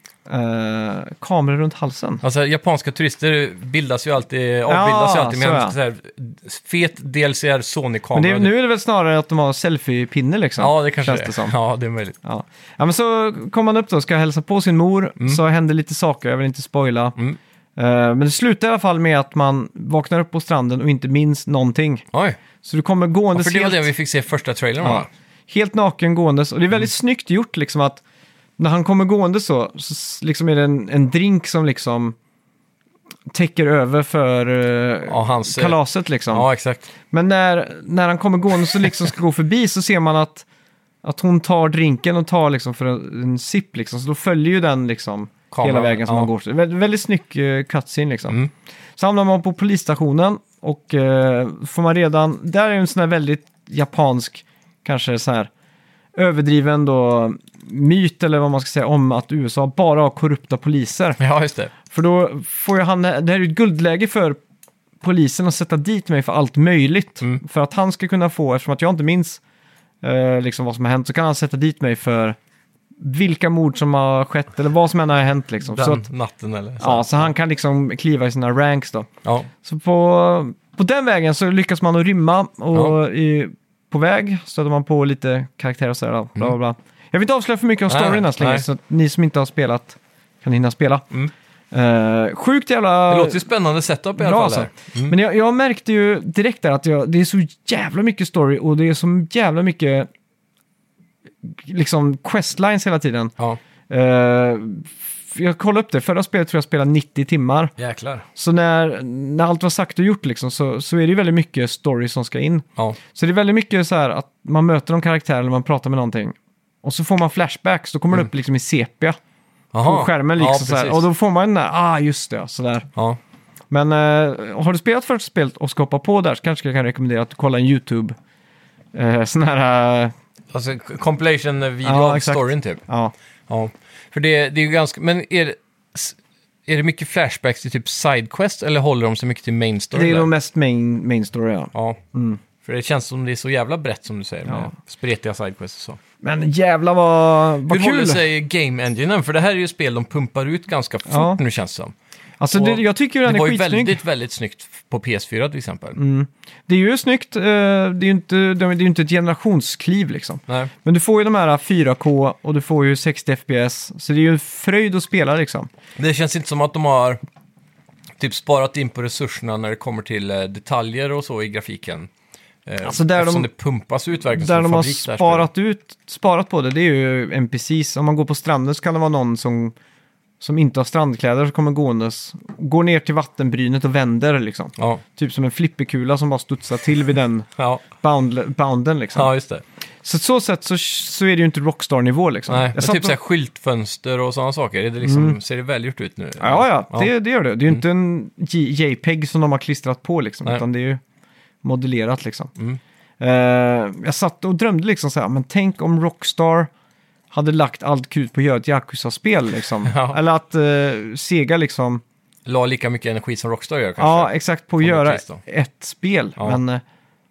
kameror runt halsen? Alltså japanska turister avbildas ju alltid med så en ja. så här fet DLCR Men Sony-kamera. nu är det väl snarare att de har selfie-pinne liksom. Ja, det kanske känns det det som. Ja, det är möjligt. Ja. Ja, men så kommer man upp då, ska hälsa på sin mor, så händer lite saker, jag vill inte spoila. Men det slutar i alla fall med att man vaknar upp på stranden och inte minns någonting. Oj, Så du kommer ja, gåendes för det var det vi fick se i första trailern, va? helt naken gåendes. Och det är väldigt snyggt gjort liksom att när han kommer gående så liksom är det en drink som liksom täcker över för Ja, hans... kalaset liksom. Ja, exakt. Men när han kommer gående så liksom ska gå förbi så ser man att hon tar drinken och tar liksom för en sipp liksom. Så då följer ju den liksom Kameran, hela vägen som ja. man går. Väldigt snygg cutscene liksom. Så hamnar man på polisstationen och får man redan... Där är en sån här väldigt japansk, kanske så här överdriven då myt eller vad man ska säga om att USA bara har korrupta poliser. Ja, just det. För då får ju han... Det här är ju ett guldläge för polisen att sätta dit mig för allt möjligt. För att han ska kunna få, eftersom att jag inte minns liksom vad som har hänt, så kan han sätta dit mig för vilka mord som har skett eller vad som än har hänt liksom. Den Så att, natten eller så. ja, så han kan liksom kliva i sina ranks då. Ja. Så på den vägen så lyckas man att rymma och på väg stöter man på lite karaktärer och sådär då. Bla, bla, bla. Jag vill inte avslöja för mycket av storyn än så länge, nej. så att ni som inte har spelat kan hinna spela. Sjukt jävla... Det låter ju spännande setup i alla bra fall. alltså. Där. Men jag märkte ju direkt där att det är så jävla mycket story och det är så jävla mycket liksom questlines hela tiden. Ja, Jag kollade upp det, förra spelet tror jag spelade 90 timmar. jäklar. Så när allt var sagt och gjort liksom, så är det ju väldigt mycket story som ska in. Ja, Så det är väldigt mycket så här att man möter någon karaktär eller man pratar med någonting. Och så får man flashbacks, då kommer det upp liksom i sepia på skärmen. Liksom, så här. precis. Och då får man den där, just det, sådär. Ja. Men har du spelat första spelet och ska hoppa på där så kanske jag kan rekommendera att du kollar en YouTube. Sån här... Alltså compilation-video Ja, av exakt. storyn typ. ja. Ja, för det är ju ganska... Men är det mycket flashbacks till typ sidequest eller håller de sig mycket till main story? Det är där? nog mest main story, ja. Ja, För det känns som det är så jävla brett som du säger, med spretiga sidequests och så. Men jävla vad Hur kul! håller sig Game Enginen? För det här är ju spel de pumpar ut ganska fort nu, känns det som. Alltså Och jag tycker ju den det är var ju skitsnygg. väldigt, väldigt snyggt på PS4 till exempel. Det är ju snyggt, det är ju inte ett generationskliv liksom. Nej. Men du får ju de här 4K och du får ju 60 FPS, så det är ju en fröjd att spela liksom. Det känns inte som att de har typ sparat in på resurserna när det kommer till detaljer och så i grafiken. Alltså där eftersom det pumpas ut verkligen där som de har fabrik. sparat på det, det är ju NPCs. Om man går på stranden så kan det vara någon som inte har strandkläder som kommer gåendes, går ner till vattenbrynet och vänder liksom. Ja, Typ som en flipperkula som bara studsar till vid den ja. bounden liksom. Ja, just det. Så sätt så är det ju inte Rockstar-nivå liksom. Nej, Jag men satt typ så här skyltfönster och sådana saker. Är det liksom, ser det välgjort ut nu? Ja. Det gör det. Det är ju inte en JPEG som de har klistrat på liksom, Nej. utan det är ju modellerat liksom. Mm. Jag satt och drömde liksom så här, men tänk om Rockstar hade lagt allt krut på att göra ett Yakuza-spel liksom. Ja. Eller att Sega liksom... La lika mycket energi som Rockstar gör kanske. Ja, exakt, på att göra pris då. ett spel. Ja. Men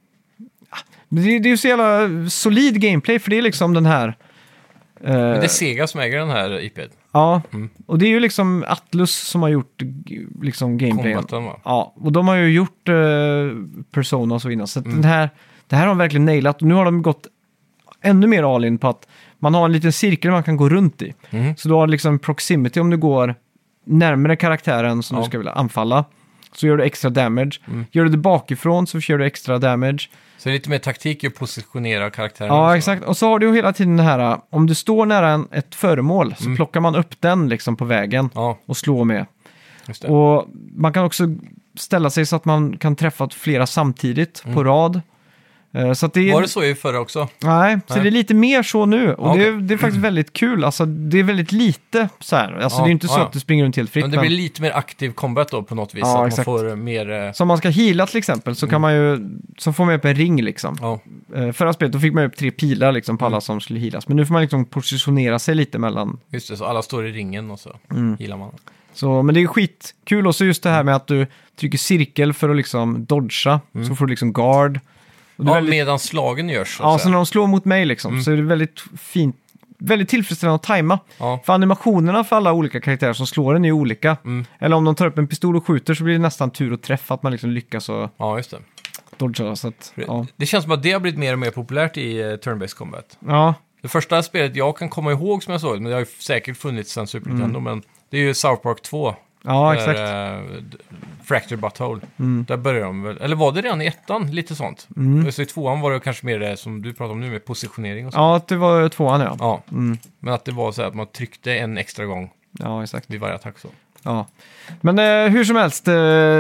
det är ju så jävla solid gameplay, för det är liksom den här... Men det är Sega som äger den här IP:n. Ja, och det är ju liksom Atlus som har gjort liksom gameplayen. Combaten, va? Ja, och de har ju gjort Persona och så vidare. Så att det här har de verkligen nailat. Och nu har de gått ännu mer all in på att man har en liten cirkel man kan gå runt i. Så du har liksom proximity om du går närmare karaktären som du ska vilja anfalla. Så gör du extra damage. Gör du det bakifrån så gör du extra damage. Så det är lite mer taktik i att positionera karaktären. Ja, och så. exakt. Och så har du ju hela tiden det här, om du står nära ett föremål så plockar man upp den liksom på vägen Ja, och slår med. just det. Och man kan också ställa sig så att man kan träffa flera samtidigt på rad. Så att det är... Var det så i förra också? Nej, så det är lite mer så nu. Och Okej. det är faktiskt väldigt kul. Alltså, det är väldigt lite så här. Alltså, Ja, det är inte så ja. att du springer runt helt fritt. Men det blir lite mer aktiv combat då på något vis. Ja, så att exakt. man får mer... Så om man ska heala till exempel så kan man ju... Så får man upp en ring liksom. Ja, Förra spelet då fick man upp 3 pilar liksom på alla som skulle healas. Men nu får man liksom positionera sig lite mellan... just det. Så alla står i ringen och så healar man. Så, men det är skitkul. Och så just det här med att du trycker cirkel för att liksom dodga. Så får du liksom guard. Och det är Ja, väldigt... medan slagen görs. Ja, så när de slår mot mig liksom, så är det väldigt fint, väldigt tillfredsställande att tajma. Ja. För animationerna för alla olika karaktärer som slår en är ju olika. Eller om de tar upp en pistol och skjuter så blir det nästan tur och träff att man liksom lyckas och Ja, just det. dodga. Så att, ja. Det känns som att det har blivit mer och mer populärt i turn-based combat. Ja, Det första spelet jag kan komma ihåg som jag såg, men det har ju säkert funnits sedan Super Nintendo, men det är ju South Park 2. ja där, exakt. Fractured Butthole. Där började de väl, eller var det redan i ettan, lite sånt? Så i tvåan var det kanske mer det som du pratar om nu med positionering och så. Ja, det var 2an ja. Ja, men att det var så här att man tryckte en extra gång Ja, exakt. vid varje attack så. Ja. Men hur som helst,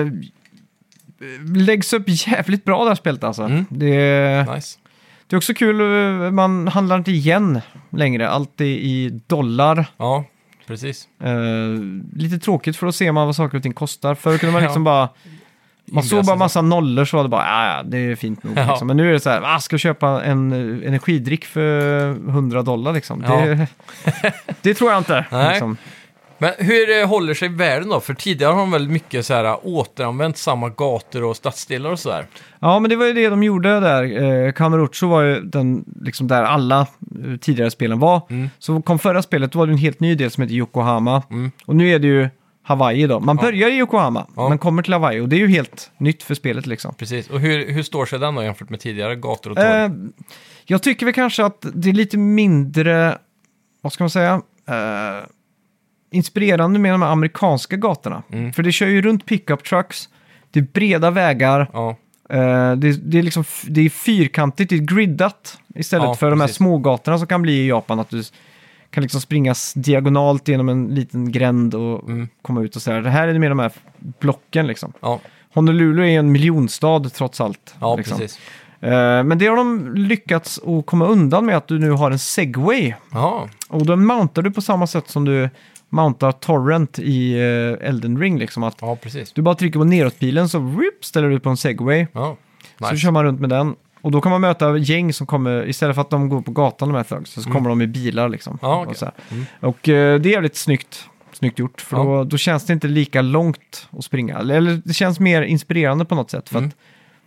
läggs upp jävligt bra det här spelet alltså. Det Nice. är också kul, man handlar inte igen längre. Allt är i dollar. Ja, precis. Lite tråkigt för att se vad saker och ting kostar. Förr kunde man liksom bara... Man såg Ingress bara och massa nollor så var det bara, ja, det är fint nog. Ja. Liksom. Men nu är det så här, ska jag köpa en energidryck för $100 liksom? Ja. Det tror jag inte. Nej. Liksom. Men hur håller sig världen då? För tidigare har de väldigt mycket så här återanvänt samma gator och stadsdelar och sådär. Ja, men det var ju det de gjorde där. Kamurocho var ju den, liksom där alla tidigare spelen var. Så kom förra spelet, då var det en helt ny del som heter Yokohama. Och nu är det ju Hawaii då. Man börjar i Yokohama, men kommer till Hawaii. Och det är ju helt nytt för spelet liksom. Precis. Och hur står sig den då jämfört med tidigare gator och torg? Jag tycker väl kanske att det är lite mindre, vad ska man säga, inspirerande med de här amerikanska gatorna. För det kör ju runt pickup trucks, det är breda vägar, Ja, det är liksom, det är fyrkantigt, det är griddat istället Ja, för de här precis. små gatorna som kan bli i Japan, att du kan liksom springas diagonalt genom en liten gränd och komma ut och så här. Det här är mer de här blocken liksom. ja, Honolulu är en miljonstad trots allt. ja liksom. precis. Men det har de lyckats att komma undan med att du nu har en segway. Ja, Och då mountar du på samma sätt som du mountar torrent i Elden Ring. Liksom, att ja, precis. du bara trycker på neråtpilen så ställer du på en segway. Ja, Så nice. kör man runt med den. Och då kan man möta gäng som kommer, istället för att de går på gatan de här thugs, så kommer de i bilar liksom. Ja, okej. Och, så här. Och det är jävligt snyggt gjort. För då känns det inte lika långt att springa. Eller det känns mer inspirerande på något sätt. För att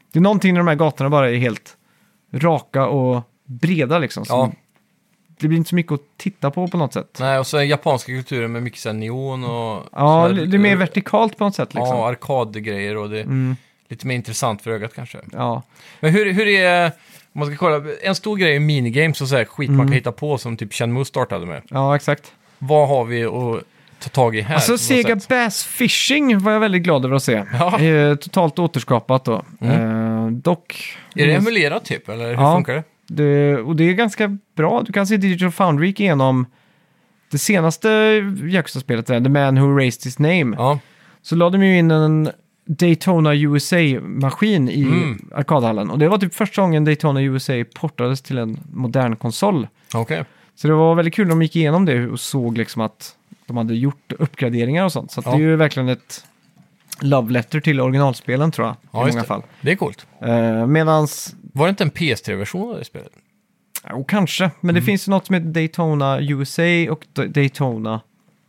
Det är någonting när de här gatorna bara är helt raka och breda liksom. Ja. Det blir inte så mycket att titta på något sätt. Nej, och så den japanska kulturen med mycket så här neon och... Ja, så här, det är mer vertikalt på något sätt liksom. Ja, arkadgrejer och det är lite mer intressant för ögat kanske. Ja. Men hur är... Om man ska kolla, en stor grej är minigames och så här skit man kan hitta på som typ Shenmue startade med. Ja, exakt. Vad har vi att ta tag i här? Alltså Sega Bass Fishing var jag väldigt glad över att se. Ja. Totalt återskapat då. Dock... Är det emulerat typ, eller hur funkar det? Och det är ganska bra. Du kan se Digital Foundry gick igenom det senaste Yakuza-spelet där, The Man Who Raised His Name. Ja. Så lade de ju in en Daytona USA-maskin i arkadhallen. Och det var typ första gången Daytona USA portades till en modern konsol. Okej. Så det var väldigt kul när de gick igenom det och såg liksom att de hade gjort uppgraderingar och sånt. Så att det är ju verkligen ett love letter till originalspelen tror jag, i många fall. Det är coolt. Medans... Var det inte en PS3-version av det spelet? Jo, kanske. Men det finns ju något som heter Daytona USA och Daytona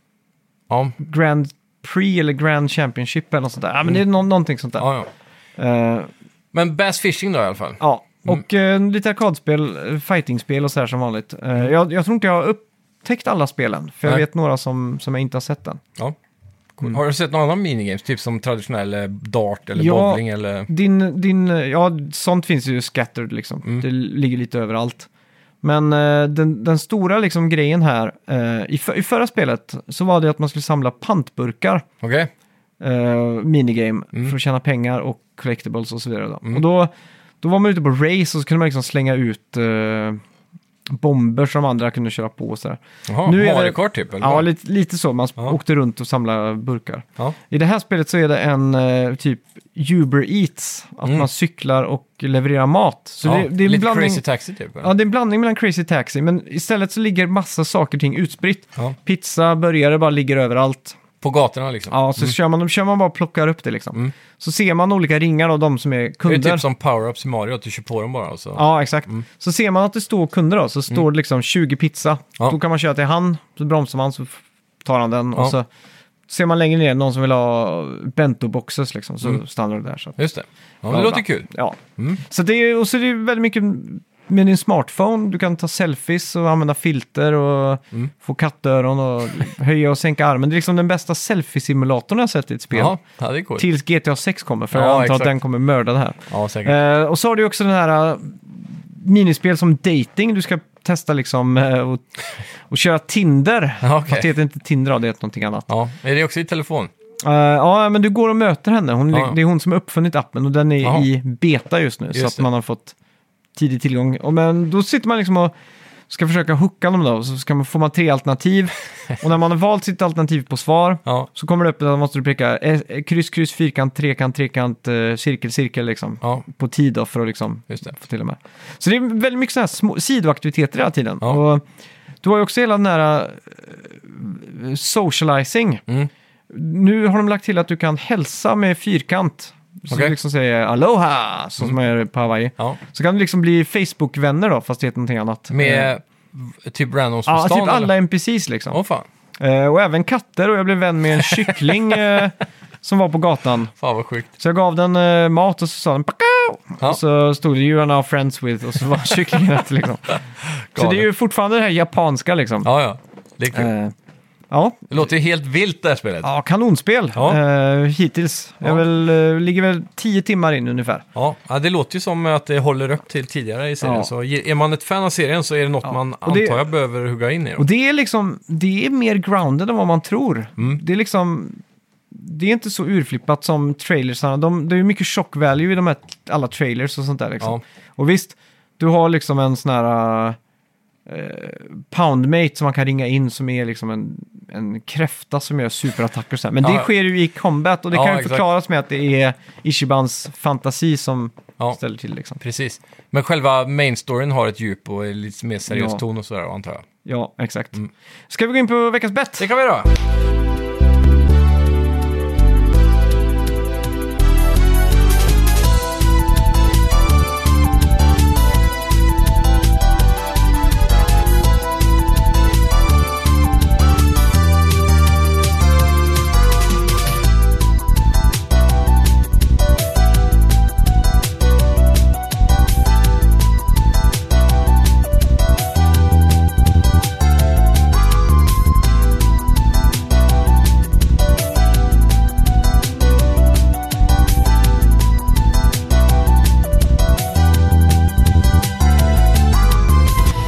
Grand Prix eller Grand Championship eller något sånt där. Ja, men det är någonting sånt där. Ja. Men Bass Fishing då i alla fall? Ja, och lite arkadspel, fightingspel och så här som vanligt. Jag tror inte jag har upptäckt alla spelen, för jag vet några som jag inte har sett än. Ja. Cool. Har du sett någon annan minigames, typ som traditionell dart eller bowling? Eller? Ja, sånt finns ju scattered liksom. Det ligger lite överallt. Men den stora liksom grejen här, i förra spelet så var det att man skulle samla pantburkar. Okej. Minigame för att tjäna pengar och collectibles och så vidare. Då. Och då var man ute på race och så kunde man liksom slänga ut bomber som andra kunde köra på och sådär. Jaha, Mario Kart typ? Eller? Ja, lite så. Man åkte runt och samlade burkar. Ja. I det här spelet så är det en typ Uber Eats. Att man cyklar och levererar mat. Så det är en lite blandning, Crazy Taxi typ? Eller? Ja, det är en blandning mellan Crazy Taxi. Men istället så ligger massa saker och ting utspritt. Ja. Pizza, burgare bara ligger överallt. På gatorna liksom? Ja, så kör man bara och plockar upp det liksom. Så ser man olika ringar av de som är kunder. Det är typ som power-ups i Mario, att du kör på dem bara. Så. Ja, exakt. Så ser man att det står kunder då, så står det liksom 20 pizza. Ja. Då kan man köra till han, så bromsar man, så tar han den. Och så ser man längre ner någon som vill ha bento-boxes liksom, så stannar det där. Så. Just det. Ja, det låter kul. Ja. Så det är väldigt mycket med din smartphone. Du kan ta selfies och använda filter och få kattöron och höja och sänka armen. Det är liksom den bästa selfie-simulatorn jag har sett i ett spel. Ja, det är coolt. Tills GTA 6 kommer, för jag antar att den kommer mörda det här. Ja, säkert. Och så har du också den här minispel som dating. Du ska testa liksom och köra Tinder. Okay. Fast det heter inte Tinder, det heter någonting annat. Ja, är det också i telefon? Ja, men du går och möter henne. Det är hon som har uppfunnit appen och den är i beta just nu. Så att man har fått tidig tillgång. Men då sitter man liksom och ska försöka hooka dem då. Så får man 3 alternativ. Och när man har valt sitt alternativ på svar så kommer det upp att måste du pricka kryss, kryss, fyrkant, trekant, cirkel, cirkel liksom. På tid då för att liksom få till och med. Så det är väldigt mycket sådana här små sidoaktiviteter hela tiden. Och du har ju också hela den här socializing. Nu har de lagt till att du kan hälsa med fyrkant. Så du liksom säger aloha, som man gör på Hawaii. Så kan du liksom bli Facebook-vänner då, fast det heter någonting annat. Med typ randoms på stan? Ja, typ alla NPCs liksom. Fan. Och även katter, och jag blev vän med en kyckling som var på gatan. Fan vad sjukt. Så jag gav den mat och så sa den pakao! Och så stod det you are now friends with, och så var kycklingen rätt liksom. Så det är ju fortfarande det här japanska liksom. Ja. Det är kul. Det låter ju helt vilt det här spelet. Ja, kanonspel hittills. Jag ligger väl 10 timmar in ungefär. Ja, det låter ju som att det håller upp till tidigare i serien. Så är man ett fan av serien så är det något man antar jag behöver hugga in i. Och det är liksom, det är mer grounded än vad man tror. Det är liksom, det är inte så urflippat som trailersarna. Det är ju mycket shock value i de här alla trailers och sånt där liksom. Och visst, du har liksom en sån här poundmate som man kan ringa in, som är liksom en kräfta som gör superattacker och så här. Men det sker ju i combat, och det kan ju förklaras med att det är Ishibans fantasi som ställer till liksom. Precis. Men själva main storyn har ett djup och är lite mer seriös ton och sådär, antar jag. Ja, exakt. Ska vi gå in på veckans bett? Det kan vi göra.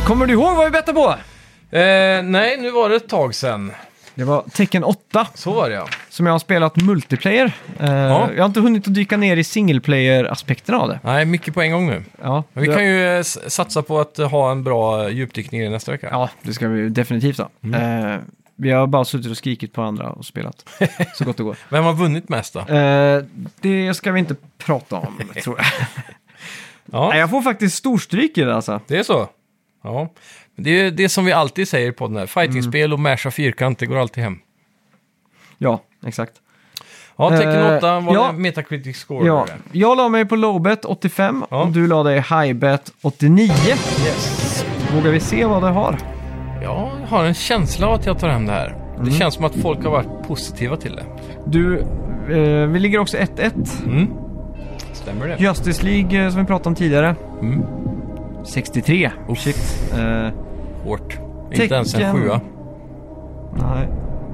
Kommer du ihåg vad vi bettade på? Nej, nu var det ett tag sedan. Det var Tekken 8 Så var det, ja. som jag har spelat multiplayer. Jag har inte hunnit att dyka ner i single player-aspekterna av det. Nej, mycket på en gång nu. Ja, Men vi kan ju satsa på att ha en bra djupdykning i nästa vecka. Ja, det ska vi definitivt ha. Vi har bara suttit och skrikit på andra och spelat så gott det går. Vem har vunnit mest då? Det ska vi inte prata om, tror jag. Ja, Nej, jag får faktiskt storstryk i det alltså. det är så. Ja. Det är det som vi alltid säger på den här. Fightingspel och masha fyrkant, det går alltid hem. Ja, exakt. Ja, Tekken 8 var ja. det Metacritic score. Ja, där. jag la mig på lowbet 85 Ja. och du la dig highbet 89. Yes. Vågar vi se vad det har? Jag har en känsla av att jag tar hem det här. Det känns som att folk har varit positiva till det. Du, vi ligger också 1-1. Mm. Stämmer det? Justice League som vi pratade om tidigare. Mm. 63. Uff. Shit. Hårt. Inte ens en Tekken. 7. Nej.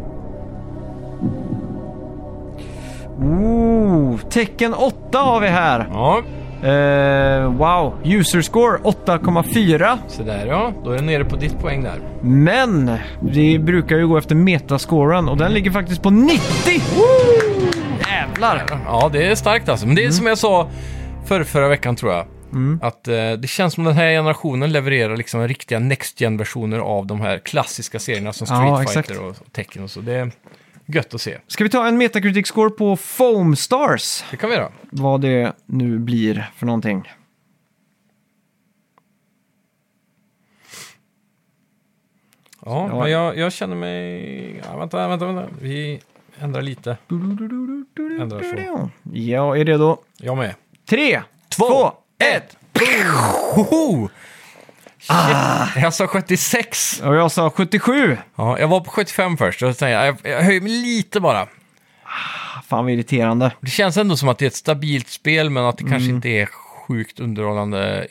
Tekken 8 har vi här. Ja, Wow. User score 8,4. så där ja. Då är det nere på ditt poäng där. Men vi brukar ju gå efter metascoren och den ligger faktiskt på 90. Woo! Jävlar. Ja, det är starkt alltså. Men det är som jag sa förra veckan tror jag. Att det känns som den här generationen levererar liksom riktiga next-gen-versioner av de här klassiska serierna som Street exakt. Fighter och Tekken och så. Det är gött att se. Ska vi ta en Metacritic score på Foam Stars? Det kan vi göra. Vad det nu blir för någonting. Ja, Ja. men jag känner mig... Ja, vänta. Vi ändrar lite. Ändrar så. Ja, är det då? Jag med. 3, 2, 2, 1. Hoho! Shit, jag sa 76. Och jag sa 77. Ja, jag var på 75 först. Och jag höjer mig lite bara. Fan vad irriterande. Det känns ändå som att det är ett stabilt spel, men att det kanske inte är sjukt underhållande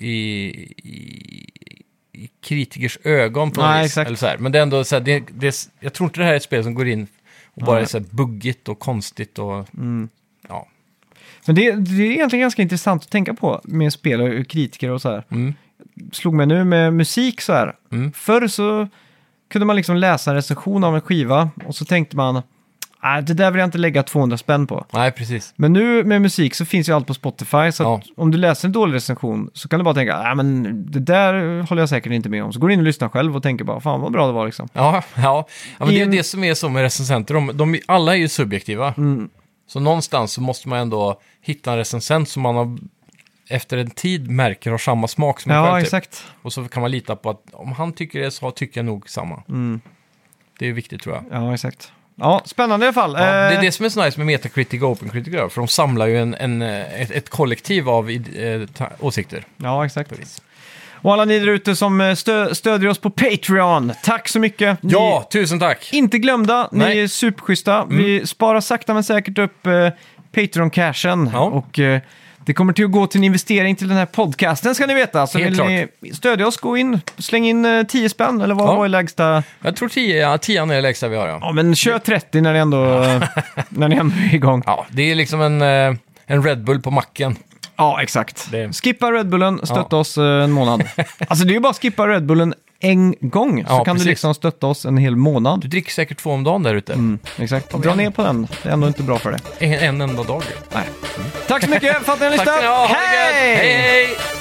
i kritikers ögon på något Nej, vis. exakt. Eller så här. Men det är ändå så här, jag tror inte det här är ett spel som går in och bara är så här buggigt och konstigt och ja. Men det är egentligen ganska intressant att tänka på med spel och kritiker och så här. Mm. Slog mig nu med musik så här. Mm. Förr så kunde man liksom läsa en recension av en skiva och så tänkte man, nej, det där vill jag inte lägga 200 spänn på. Nej, precis. Men nu med musik så finns ju allt på Spotify, så att Ja. om du läser en dålig recension så kan du bara tänka, nej men det där håller jag säkert inte med om. Så går du in och lyssnar själv och tänker bara, fan vad bra det var liksom. Ja, men det är det som är så med recensenter. Alla är ju subjektiva. Så någonstans så måste man ändå hitta en recensent som man har, efter en tid märker har samma smak som man Ja, själv. exakt. Och så kan man lita på att om han tycker det så tycker jag nog samma. Det är viktigt tror jag. Ja, exakt. Ja, spännande i alla fall. Ja, det är det som är så nice med Metacritic och OpenCritic, för de samlar ju ett kollektiv av åsikter. Ja, exakt. Och alla ni där ute som stödjer oss på Patreon, tack så mycket. Ni Ja, tusen tack! inte glömda, ni Nej. är superschyssta. Vi sparar sakta men säkert upp Patreon-cashen. Ja. Och det kommer till att gå till en investering till den här podcasten, ska ni veta. Så Helt vill ni stödja oss, gå in, släng in 10 spänn, eller vad Ja. var i lägsta? Jag tror 10 är det lägsta vi har. Ja. Ja, men kör 30 när ni ändå, när ni ändå är igång. Ja, det är liksom en Red Bull på macken. Ja, exakt. Det- Skippa Red Bullen, stötta Ja. oss en månad. Alltså det är ju bara att skippa Red Bullen en gång, så Ja, kan precis. du liksom stötta oss en hel månad. Du dricker säkert 2 om dagen där ute. Exakt. Dra ner på den, det är ändå inte bra för det. En enda dag. Nej. Tack så mycket för att ni har Tack lyssnat. ska ni ha. Ha det gött. Hej! Hej!